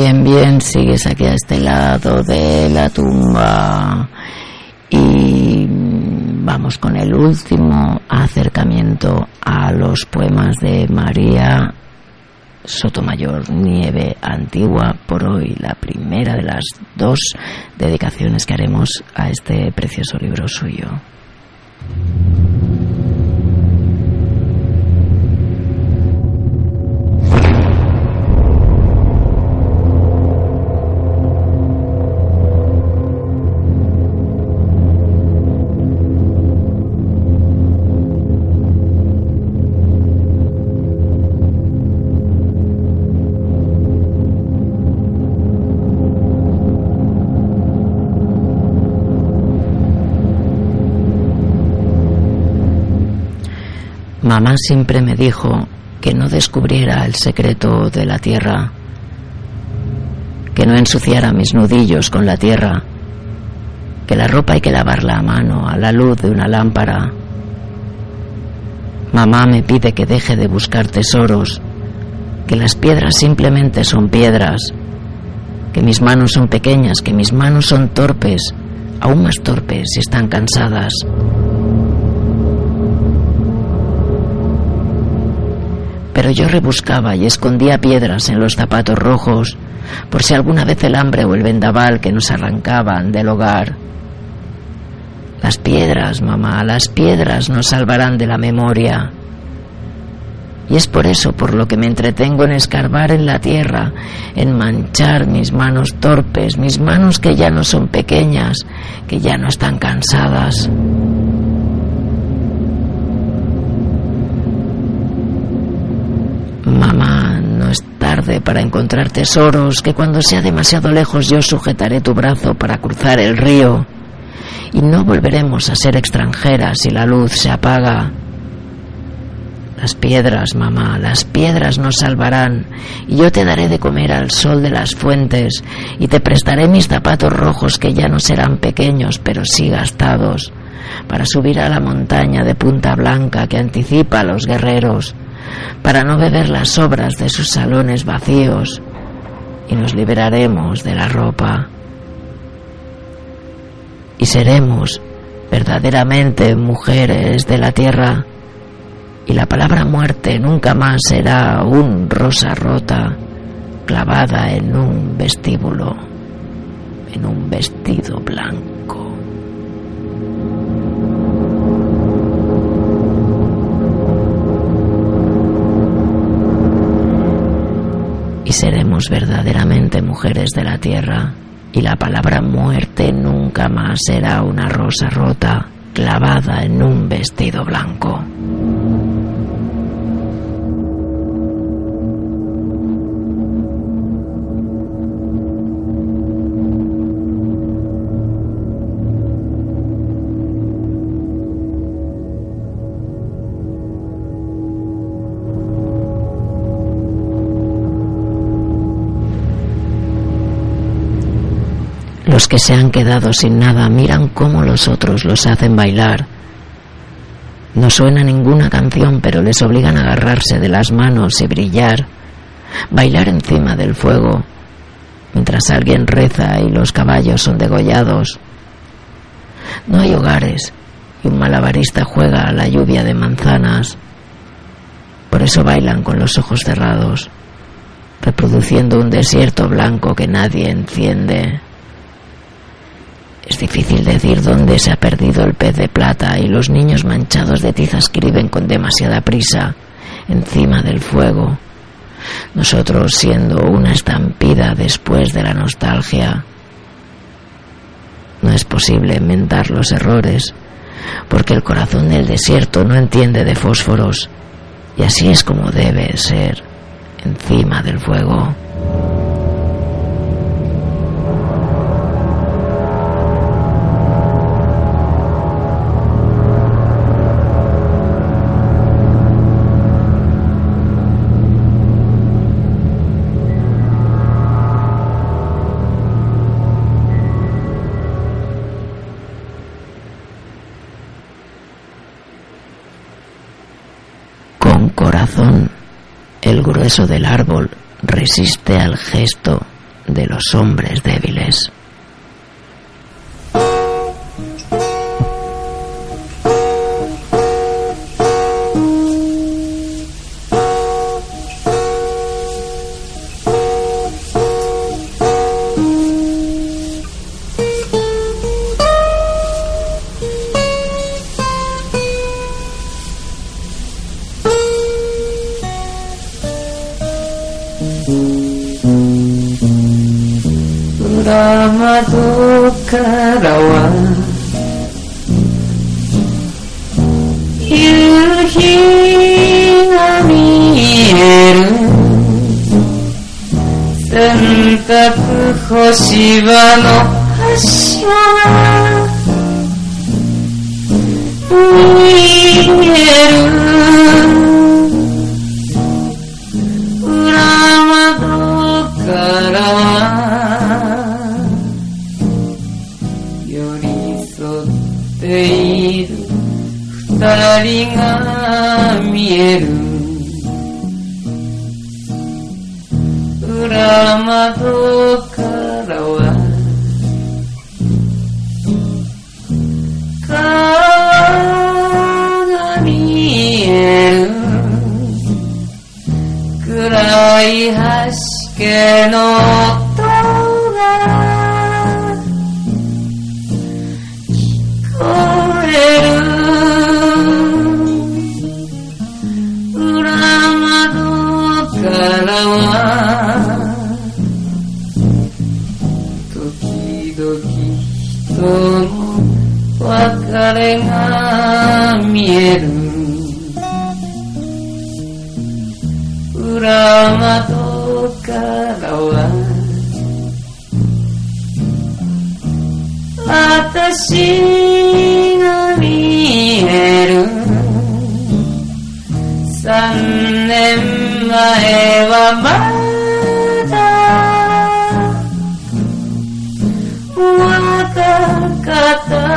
Bien, bien, sigues aquí a este lado de la tumba. Y vamos con el último acercamiento a los poemas de María Sotomayor Nieve Antigua. Por hoy la primera de las 2 dedicaciones que haremos a este precioso libro suyo. Mamá siempre me dijo que no descubriera el secreto de la tierra, que no ensuciara mis nudillos con la tierra, que la ropa hay que lavarla a mano a la luz de una lámpara. Mamá me pide que deje de buscar tesoros, que las piedras simplemente son piedras, que mis manos son pequeñas, que mis manos son torpes, aún más torpes si están cansadas. Pero yo rebuscaba y escondía piedras en los zapatos rojos, por si alguna vez el hambre o el vendaval que nos arrancaban del hogar. Las piedras, mamá, las piedras nos salvarán de la memoria. Y es por eso por lo que me entretengo en escarbar en la tierra, en manchar mis manos torpes, mis manos que ya no son pequeñas, que ya no están cansadas. Mamá, no es tarde para encontrar tesoros, que cuando sea demasiado lejos yo sujetaré tu brazo para cruzar el río y no volveremos a ser extranjeras si la luz se apaga. Las piedras, mamá, las piedras nos salvarán y yo te daré de comer al sol de las fuentes y te prestaré mis zapatos rojos que ya no serán pequeños pero sí gastados para subir a la montaña de punta blanca que anticipa a los guerreros, para no beber las sobras de sus salones vacíos, y nos liberaremos de la ropa. Y seremos verdaderamente mujeres de la tierra, y la palabra muerte nunca más será un rosa rota clavada en un vestíbulo, en un vestido blanco. Y seremos verdaderamente mujeres de la tierra, y la palabra muerte nunca más será una rosa rota clavada en un vestido blanco. Los que se han quedado sin nada miran cómo los otros los hacen bailar. No suena ninguna canción, pero les obligan a agarrarse de las manos y brillar, bailar encima del fuego, mientras alguien reza y los caballos son degollados. No hay hogares y un malabarista juega a la lluvia de manzanas. Por eso bailan con los ojos cerrados, reproduciendo un desierto blanco que nadie enciende. Es difícil decir dónde se ha perdido el pez de plata y los niños manchados de tiza escriben con demasiada prisa encima del fuego. Nosotros siendo una estampida después de la nostalgia. No es posible enmendar los errores, porque el corazón del desierto no entiende de fósforos, y así es como debe ser, encima del fuego. El grueso del árbol resiste al gesto de los hombres débiles. 窓からは夕日が見える洗濯干し場の端は見える裏窓からは寄り添っている二人が見える裏窓からは川が見える暗い橋家の音が聞こえる裏窓からは時々人の別れが見える裏窓からは私が見える3年前はまだ若か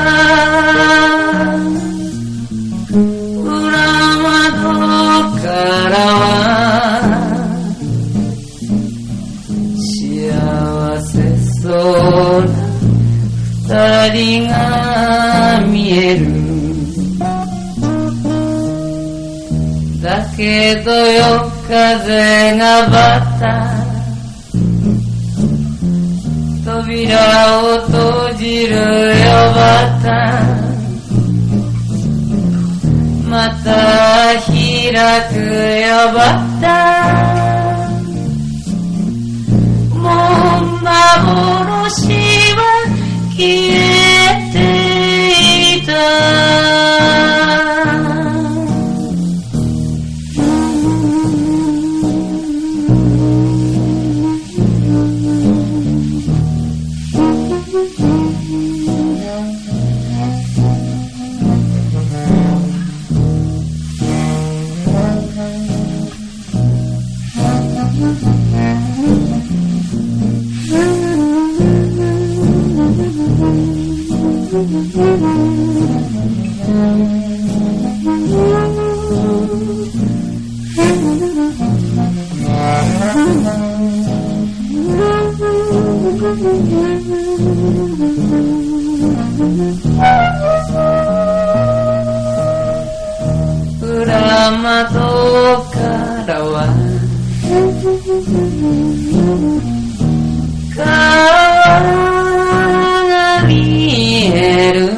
った裏窓からは幸せそうな二人が見えるだけど夜風がバタ扉を閉じるよバタまた開くよバタもう幻は消えていた裏窓からは川が見える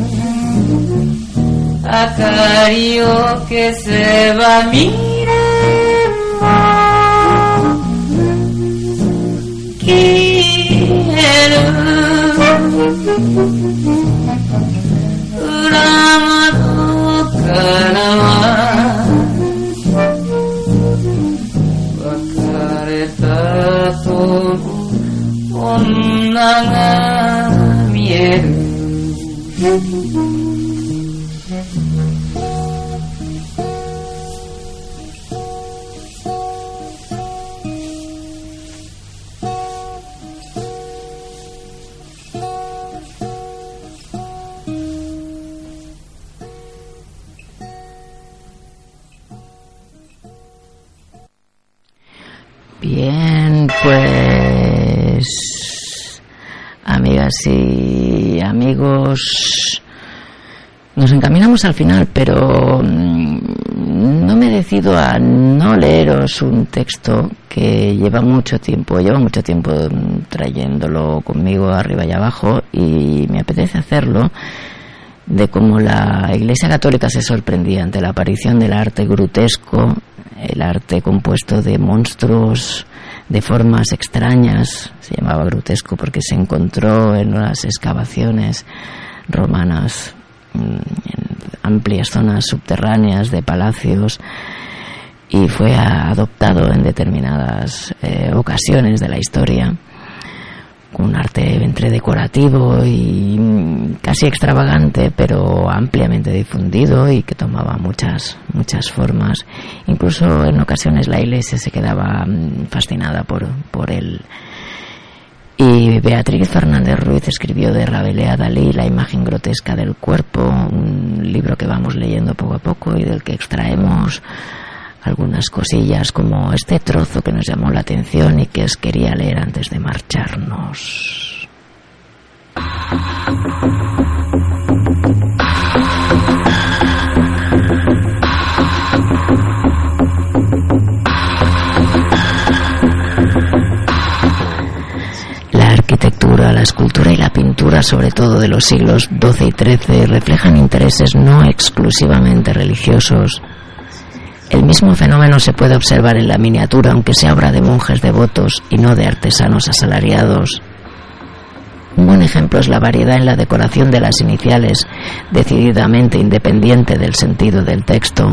明かりを消せば未練も消える裏窓からは別れた後の女が見える Bien, pues y amigos, nos encaminamos al final, pero no me decido a no leeros un texto que lleva mucho tiempo trayéndolo conmigo arriba y abajo, y me apetece hacerlo, de cómo la Iglesia Católica se sorprendía ante la aparición del arte grotesco, el arte compuesto de monstruos de formas extrañas. Se llamaba grotesco porque se encontró en unas excavaciones romanas en amplias zonas subterráneas de palacios, y fue adoptado en determinadas ocasiones de la historia, con un arte entre decorativo y casi extravagante, pero ampliamente difundido y que tomaba muchas formas. Incluso en ocasiones la Iglesia se quedaba fascinada por él. Y Beatriz Fernández Ruiz escribió de Rabelais a Dalí, La imagen grotesca del cuerpo, un libro que vamos leyendo poco a poco y del que extraemos algunas cosillas, como este trozo que nos llamó la atención y que os quería leer antes de marcharnos. La arquitectura, la escultura y la pintura, sobre todo de los siglos XII y XIII, reflejan intereses no exclusivamente religiosos. El mismo fenómeno se puede observar en la miniatura, aunque sea obra de monjes devotos y no de artesanos asalariados. Un buen ejemplo es la variedad en la decoración de las iniciales, decididamente independiente del sentido del texto.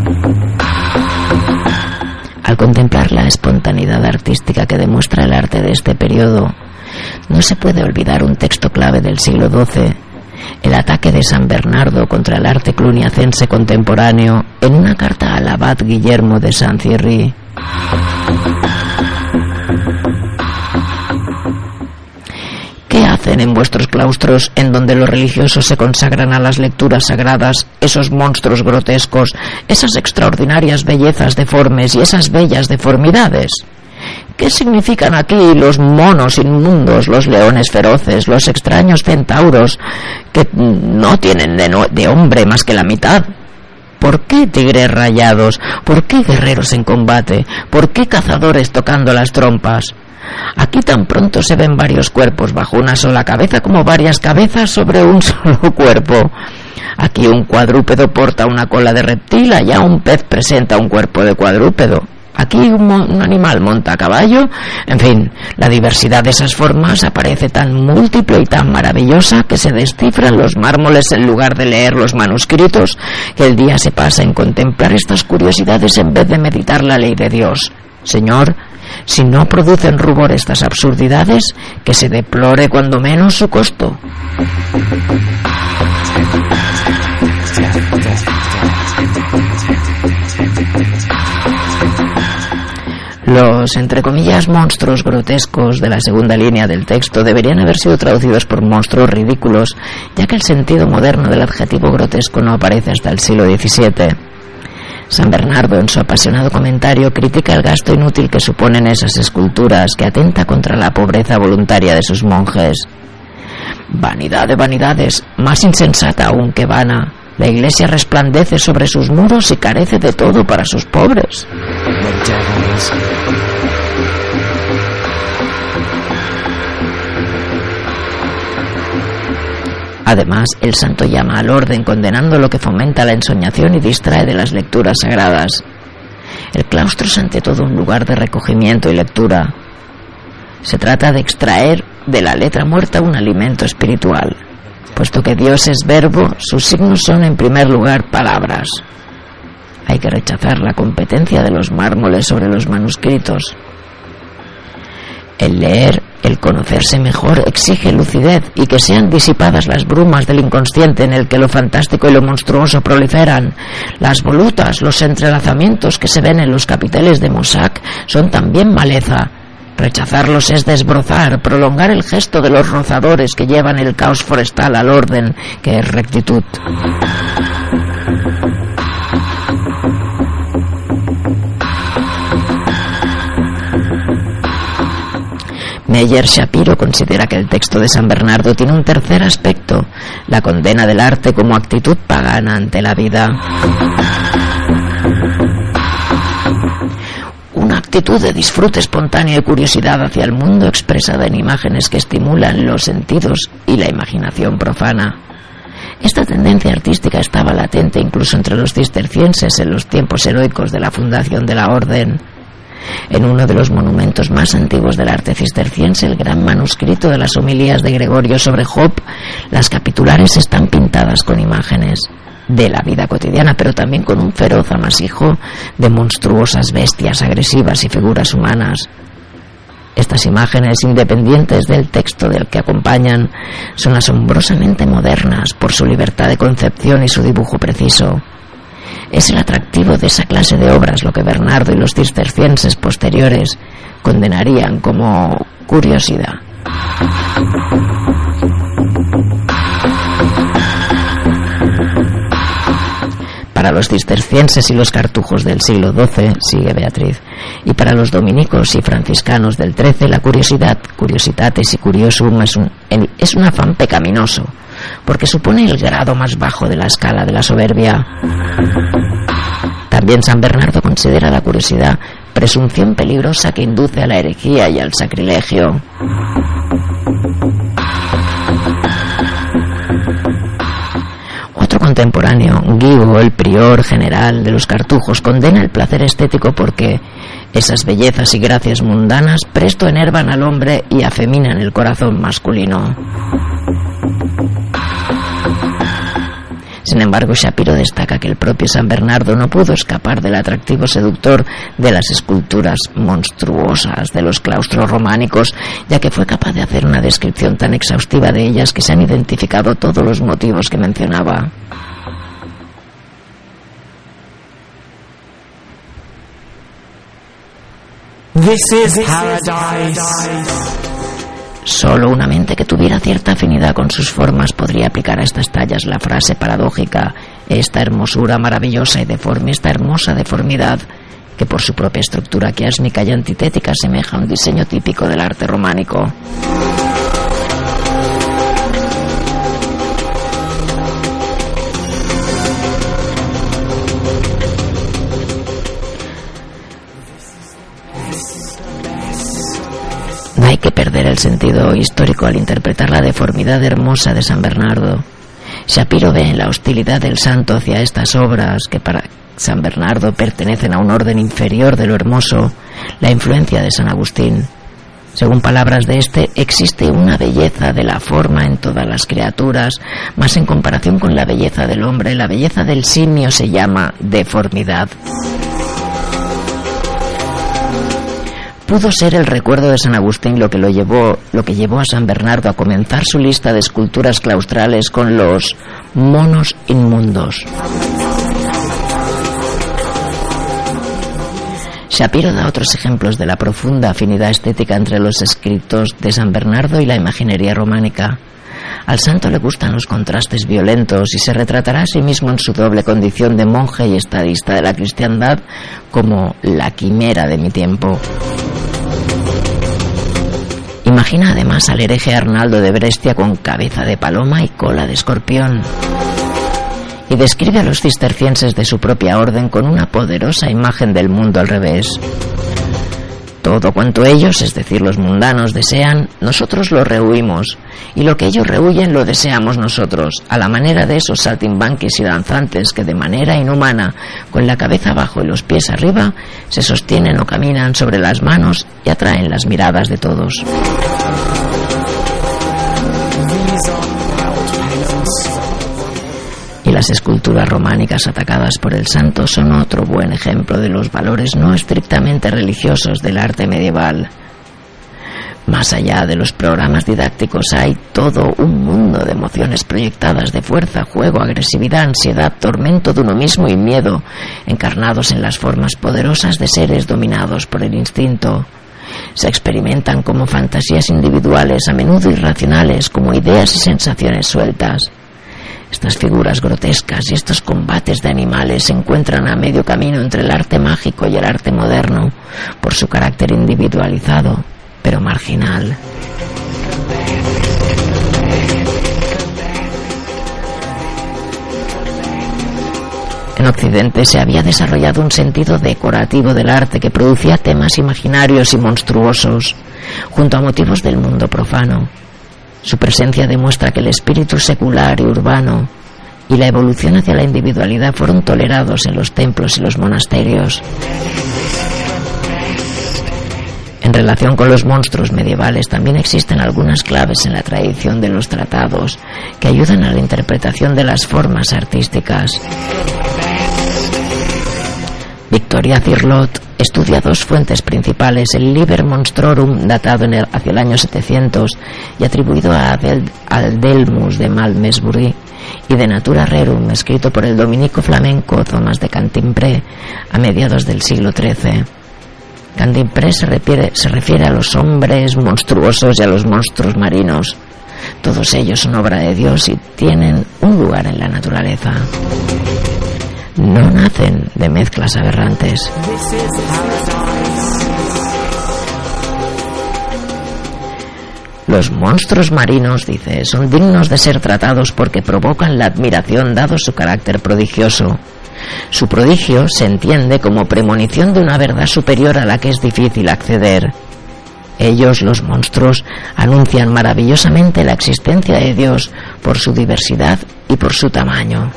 Al contemplar la espontaneidad artística que demuestra el arte de este periodo, no se puede olvidar un texto clave del siglo XII, el ataque de San Bernardo contra el arte cluniacense contemporáneo en una carta al abad Guillermo de Saint-Thierry. ¿Qué hacen en vuestros claustros, en donde los religiosos se consagran a las lecturas sagradas, esos monstruos grotescos, esas extraordinarias bellezas deformes y esas bellas deformidades? ¿Qué significan aquí los monos inmundos, los leones feroces, los extraños centauros que no tienen de hombre más que la mitad? ¿Por qué tigres rayados? ¿Por qué guerreros en combate? ¿Por qué cazadores tocando las trompas? Aquí tan pronto se ven varios cuerpos bajo una sola cabeza como varias cabezas sobre un solo cuerpo. Aquí un cuadrúpedo porta una cola de reptil, allá un pez presenta un cuerpo de cuadrúpedo. Aquí un animal monta a caballo. En fin, la diversidad de esas formas aparece tan múltiple y tan maravillosa que se descifran los mármoles en lugar de leer los manuscritos, que el día se pasa en contemplar estas curiosidades en vez de meditar la ley de Dios. Señor, si no producen rubor estas absurdidades, que se deplore cuando menos su costo. Los, entre comillas, monstruos grotescos de la segunda línea del texto deberían haber sido traducidos por monstruos ridículos, ya que el sentido moderno del adjetivo grotesco no aparece hasta el siglo XVII. San Bernardo, en su apasionado comentario, critica el gasto inútil que suponen esas esculturas, que atenta contra la pobreza voluntaria de sus monjes. Vanidad de vanidades, más insensata aún que vana. La iglesia resplandece sobre sus muros y carece de todo para sus pobres. Además, el santo llama al orden, condenando lo que fomenta la ensoñación y distrae de las lecturas sagradas. El claustro es ante todo un lugar de recogimiento y lectura. Se trata de extraer de la letra muerta un alimento espiritual. Puesto que Dios es verbo, sus signos son en primer lugar palabras. Hay que rechazar la competencia de los mármoles sobre los manuscritos. El leer, el conocerse mejor, exige lucidez y que sean disipadas las brumas del inconsciente en el que lo fantástico y lo monstruoso proliferan. Las volutas, los entrelazamientos que se ven en los capiteles de Mossack son también maleza. Rechazarlos es desbrozar, prolongar el gesto de los rozadores que llevan el caos forestal al orden, que es rectitud. Meyer Shapiro considera que el texto de San Bernardo tiene un tercer aspecto, la condena del arte como actitud pagana ante la vida. Una actitud de disfrute espontáneo y curiosidad hacia el mundo expresada en imágenes que estimulan los sentidos y la imaginación profana. Esta tendencia artística estaba latente incluso entre los cistercienses en los tiempos heroicos de la fundación de la orden. En uno de los monumentos más antiguos del arte cisterciense, el gran manuscrito de las homilías de Gregorio sobre Job, las capitulares están pintadas con imágenes de la vida cotidiana, pero también con un feroz amasijo de monstruosas bestias agresivas y figuras humanas. Estas imágenes, independientes del texto del que acompañan, son asombrosamente modernas por su libertad de concepción y su dibujo preciso. Es el atractivo de esa clase de obras lo que Bernardo y los cistercienses posteriores condenarían como curiosidad. Para los cistercienses y los cartujos del siglo XII, sigue Beatriz, y para los dominicos y franciscanos del XIII, la curiositates y curiosum es un afán pecaminoso, porque supone el grado más bajo de la escala de la soberbia. También San Bernardo considera la curiosidad presunción peligrosa que induce a la herejía y al sacrilegio. Otro contemporáneo, Guigo, el prior general de los cartujos, condena el placer estético porque esas bellezas y gracias mundanas presto enervan al hombre y afeminan el corazón masculino. Sin embargo, Shapiro destaca que el propio San Bernardo no pudo escapar del atractivo seductor de las esculturas monstruosas de los claustros románicos, ya que fue capaz de hacer una descripción tan exhaustiva de ellas que se han identificado todos los motivos que mencionaba. This is paradise. Solo una mente que tuviera cierta afinidad con sus formas podría aplicar a estas tallas la frase paradójica: esta hermosura maravillosa y deforme, esta hermosa deformidad, que por su propia estructura quiásmica y antitética asemeja a un diseño típico del arte románico. No hay que perder el sentido histórico al interpretar la deformidad hermosa de San Bernardo. Shapiro ve en la hostilidad del santo hacia estas obras, que para San Bernardo pertenecen a un orden inferior de lo hermoso, la influencia de San Agustín. Según palabras de este, existe una belleza de la forma en todas las criaturas, mas en comparación con la belleza del hombre, la belleza del simio se llama deformidad. Pudo ser el recuerdo de San Agustín lo que llevó a San Bernardo a comenzar su lista de esculturas claustrales con los monos inmundos. Shapiro da otros ejemplos de la profunda afinidad estética entre los escritos de San Bernardo y la imaginería románica. Al santo le gustan los contrastes violentos y se retratará a sí mismo en su doble condición de monje y estadista de la cristiandad como la quimera de mi tiempo. Imagina además al hereje Arnaldo de Brescia con cabeza de paloma y cola de escorpión. Y describe a los cistercienses de su propia orden con una poderosa imagen del mundo al revés. Todo cuanto ellos, es decir, los mundanos, desean, nosotros lo rehuimos, y lo que ellos rehuyen lo deseamos nosotros, a la manera de esos saltimbanquis y danzantes que de manera inhumana, con la cabeza abajo y los pies arriba, se sostienen o caminan sobre las manos y atraen las miradas de todos. Y las esculturas románicas atacadas por el santo son otro buen ejemplo de los valores no estrictamente religiosos del arte medieval. Más allá de los programas didácticos hay todo un mundo de emociones proyectadas de fuerza, juego, agresividad, ansiedad, tormento de uno mismo y miedo, encarnados en las formas poderosas de seres dominados por el instinto. Se experimentan como fantasías individuales, a menudo irracionales, como ideas y sensaciones sueltas. Estas figuras grotescas y estos combates de animales se encuentran a medio camino entre el arte mágico y el arte moderno, por su carácter individualizado, pero marginal. En Occidente se había desarrollado un sentido decorativo del arte que producía temas imaginarios y monstruosos, junto a motivos del mundo profano. Su presencia demuestra que el espíritu secular y urbano y la evolución hacia la individualidad fueron tolerados en los templos y los monasterios. En relación con los monstruos medievales también existen algunas claves en la tradición de los tratados que ayudan a la interpretación de las formas artísticas. Victoria Cirlot estudia dos fuentes principales: el Liber Monstrorum, datado hacia el año 700 y atribuido a Delmus de Malmesbury, y De Natura Rerum, escrito por el dominico flamenco Tomás de Cantimpré a mediados del siglo XIII. Cantimpré se refiere a los hombres monstruosos y a los monstruos marinos. Todos ellos son obra de Dios y tienen un lugar en la naturaleza. No nacen de mezclas aberrantes. Los monstruos marinos, dice, son dignos de ser tratados porque provocan la admiración dado su carácter prodigioso. Su prodigio se entiende como premonición de una verdad superior a la que es difícil acceder. Ellos, los monstruos, anuncian maravillosamente la existencia de Dios por su diversidad y por su tamaño.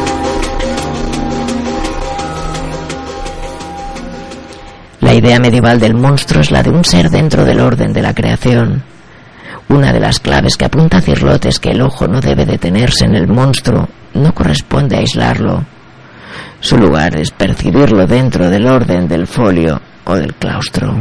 La idea medieval del monstruo es la de un ser dentro del orden de la creación. Una de las claves que apunta Cirlot es que el ojo no debe detenerse en el monstruo, no corresponde a aislarlo. Su lugar es percibirlo dentro del orden del folio o del claustro.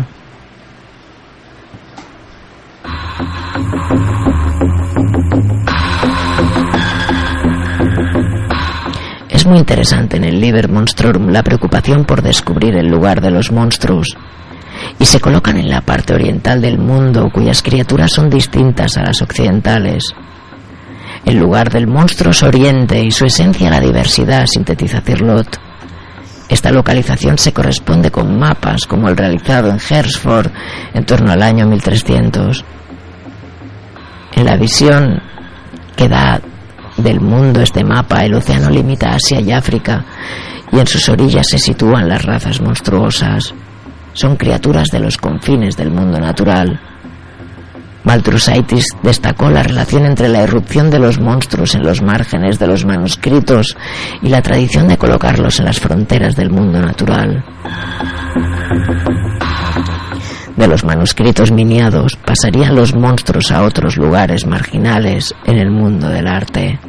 Es muy interesante en el Liber Monstrorum la preocupación por descubrir el lugar de los monstruos, y se colocan en la parte oriental del mundo, cuyas criaturas son distintas a las occidentales. El lugar del monstruo es Oriente y su esencia la diversidad, sintetiza Cirlot. Esta localización se corresponde con mapas como el realizado en Herford en torno al año 1300. En la visión que da del mundo este mapa, el océano limita Asia y África, y en sus orillas se sitúan las razas monstruosas. Son criaturas de los confines del mundo natural. Baltrusaitis destacó la relación entre la irrupción de los monstruos en los márgenes de los manuscritos y la tradición de colocarlos en las fronteras del mundo natural. De los manuscritos miniados pasarían los monstruos a otros lugares marginales en el mundo del arte.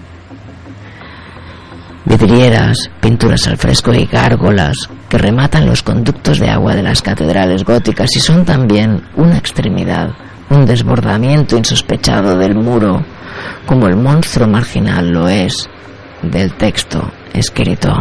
Vidrieras, pinturas al fresco y gárgolas que rematan los conductos de agua de las catedrales góticas y son también una extremidad, un desbordamiento insospechado del muro, como el monstruo marginal lo es del texto escrito.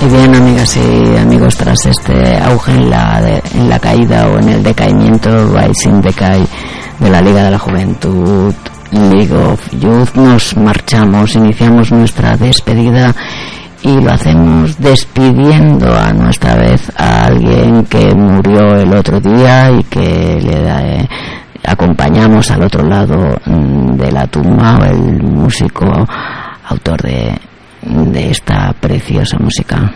Y bien, amigas y amigos, tras este auge en la caída o en el decaimiento, Rising Decay de la Liga de la Juventud, League of Youth, nos marchamos, iniciamos nuestra despedida y lo hacemos despidiendo a nuestra vez a alguien que murió el otro día y que le acompañamos al otro lado de la tumba, el músico autor de esta preciosa música.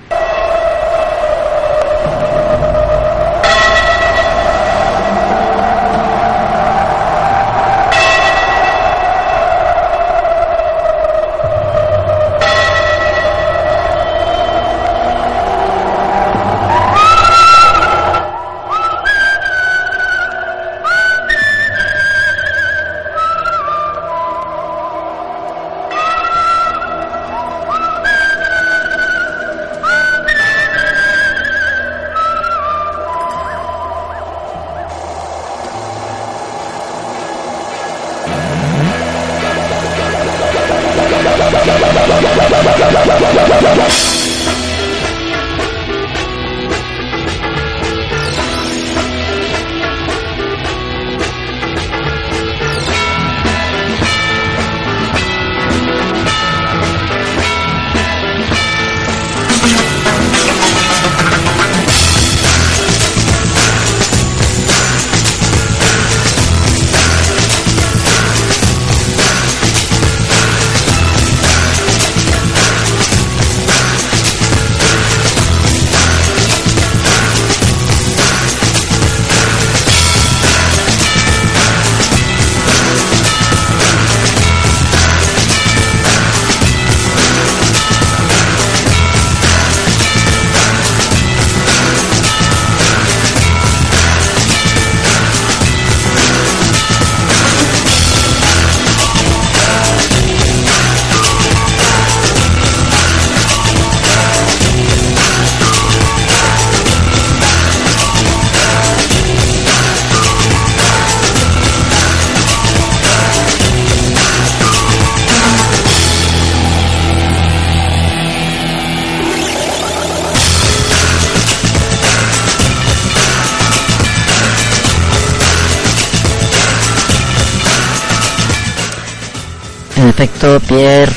En efecto, Pierre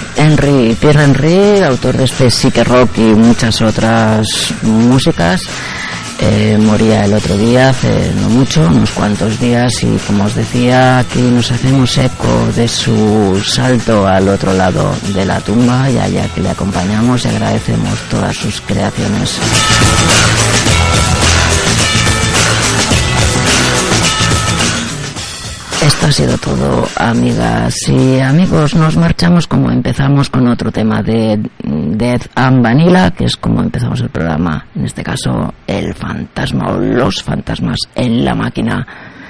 Henry, autor de este Psyche Rock y muchas otras músicas, moría el otro día, hace no mucho, unos cuantos días, y como os decía, aquí nos hacemos eco de su salto al otro lado de la tumba, y allá que le acompañamos y agradecemos todas sus creaciones. Esto ha sido todo, amigas y amigos. Nos marchamos como empezamos, con otro tema de Death and Vanilla, que es como empezamos el programa, en este caso el fantasma o los fantasmas en la máquina.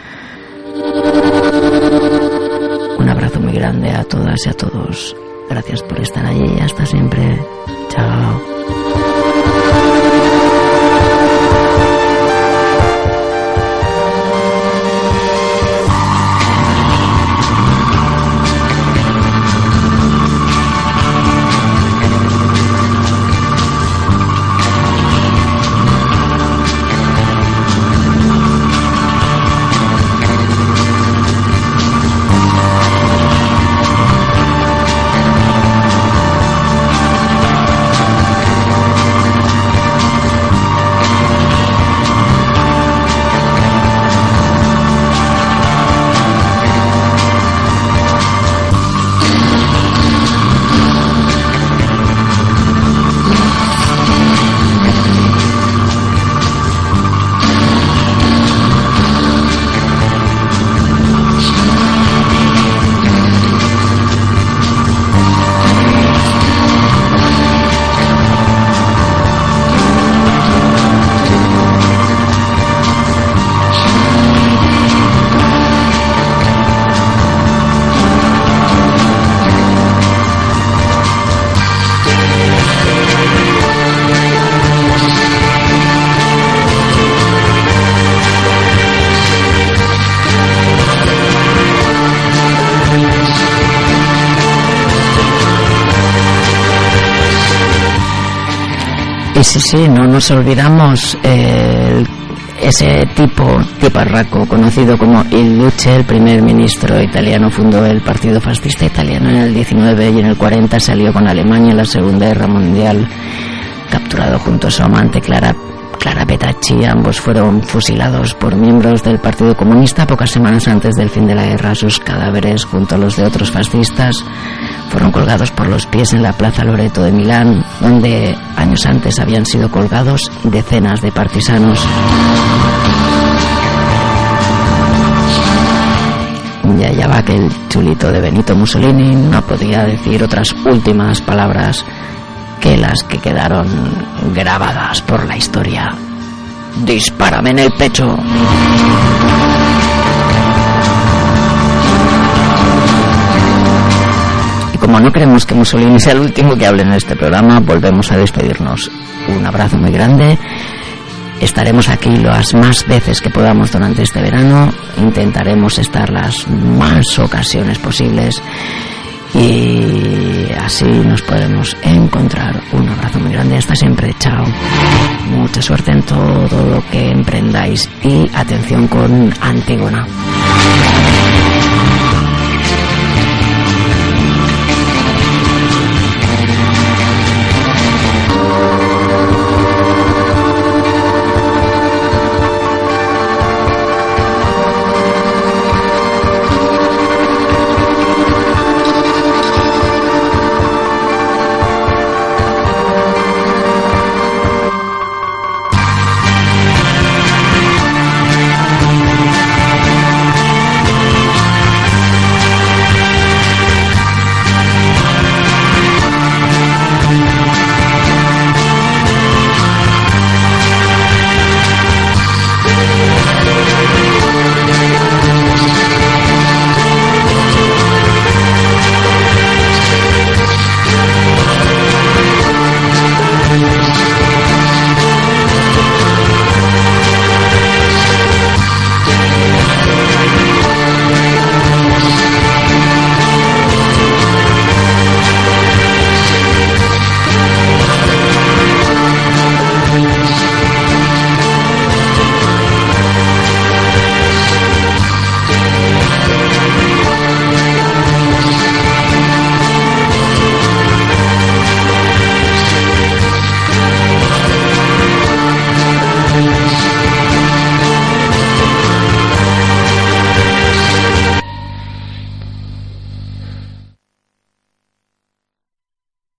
Un abrazo muy grande a todas y a todos. Gracias por estar allí y hasta siempre. Chao. Sí, no nos olvidamos ese tiparraco conocido como Il Duce, el primer ministro italiano, fundó el Partido Fascista Italiano en el 19 y en el 40 salió con Alemania en la Segunda Guerra Mundial, capturado junto a su amante Clara Petacci. Ambos fueron fusilados por miembros del Partido Comunista pocas semanas antes del fin de la guerra. Sus cadáveres, junto a los de otros fascistas, fueron colgados por los pies en la Plaza Loreto de Milán, donde años antes habían sido colgados decenas de partisanos. Y allá va que el chulito de Benito Mussolini no podía decir otras últimas palabras que las que quedaron grabadas por la historia. ¡Dispárame en el pecho! Y como no queremos que Mussolini sea el último que hable en este programa, volvemos a despedirnos. Un abrazo muy grande. Estaremos aquí las más veces que podamos durante este verano. Intentaremos estar las más ocasiones posibles. Y así nos podremos encontrar. Un abrazo muy grande, hasta siempre, chao. Mucha suerte en todo lo que emprendáis y atención con Antígona.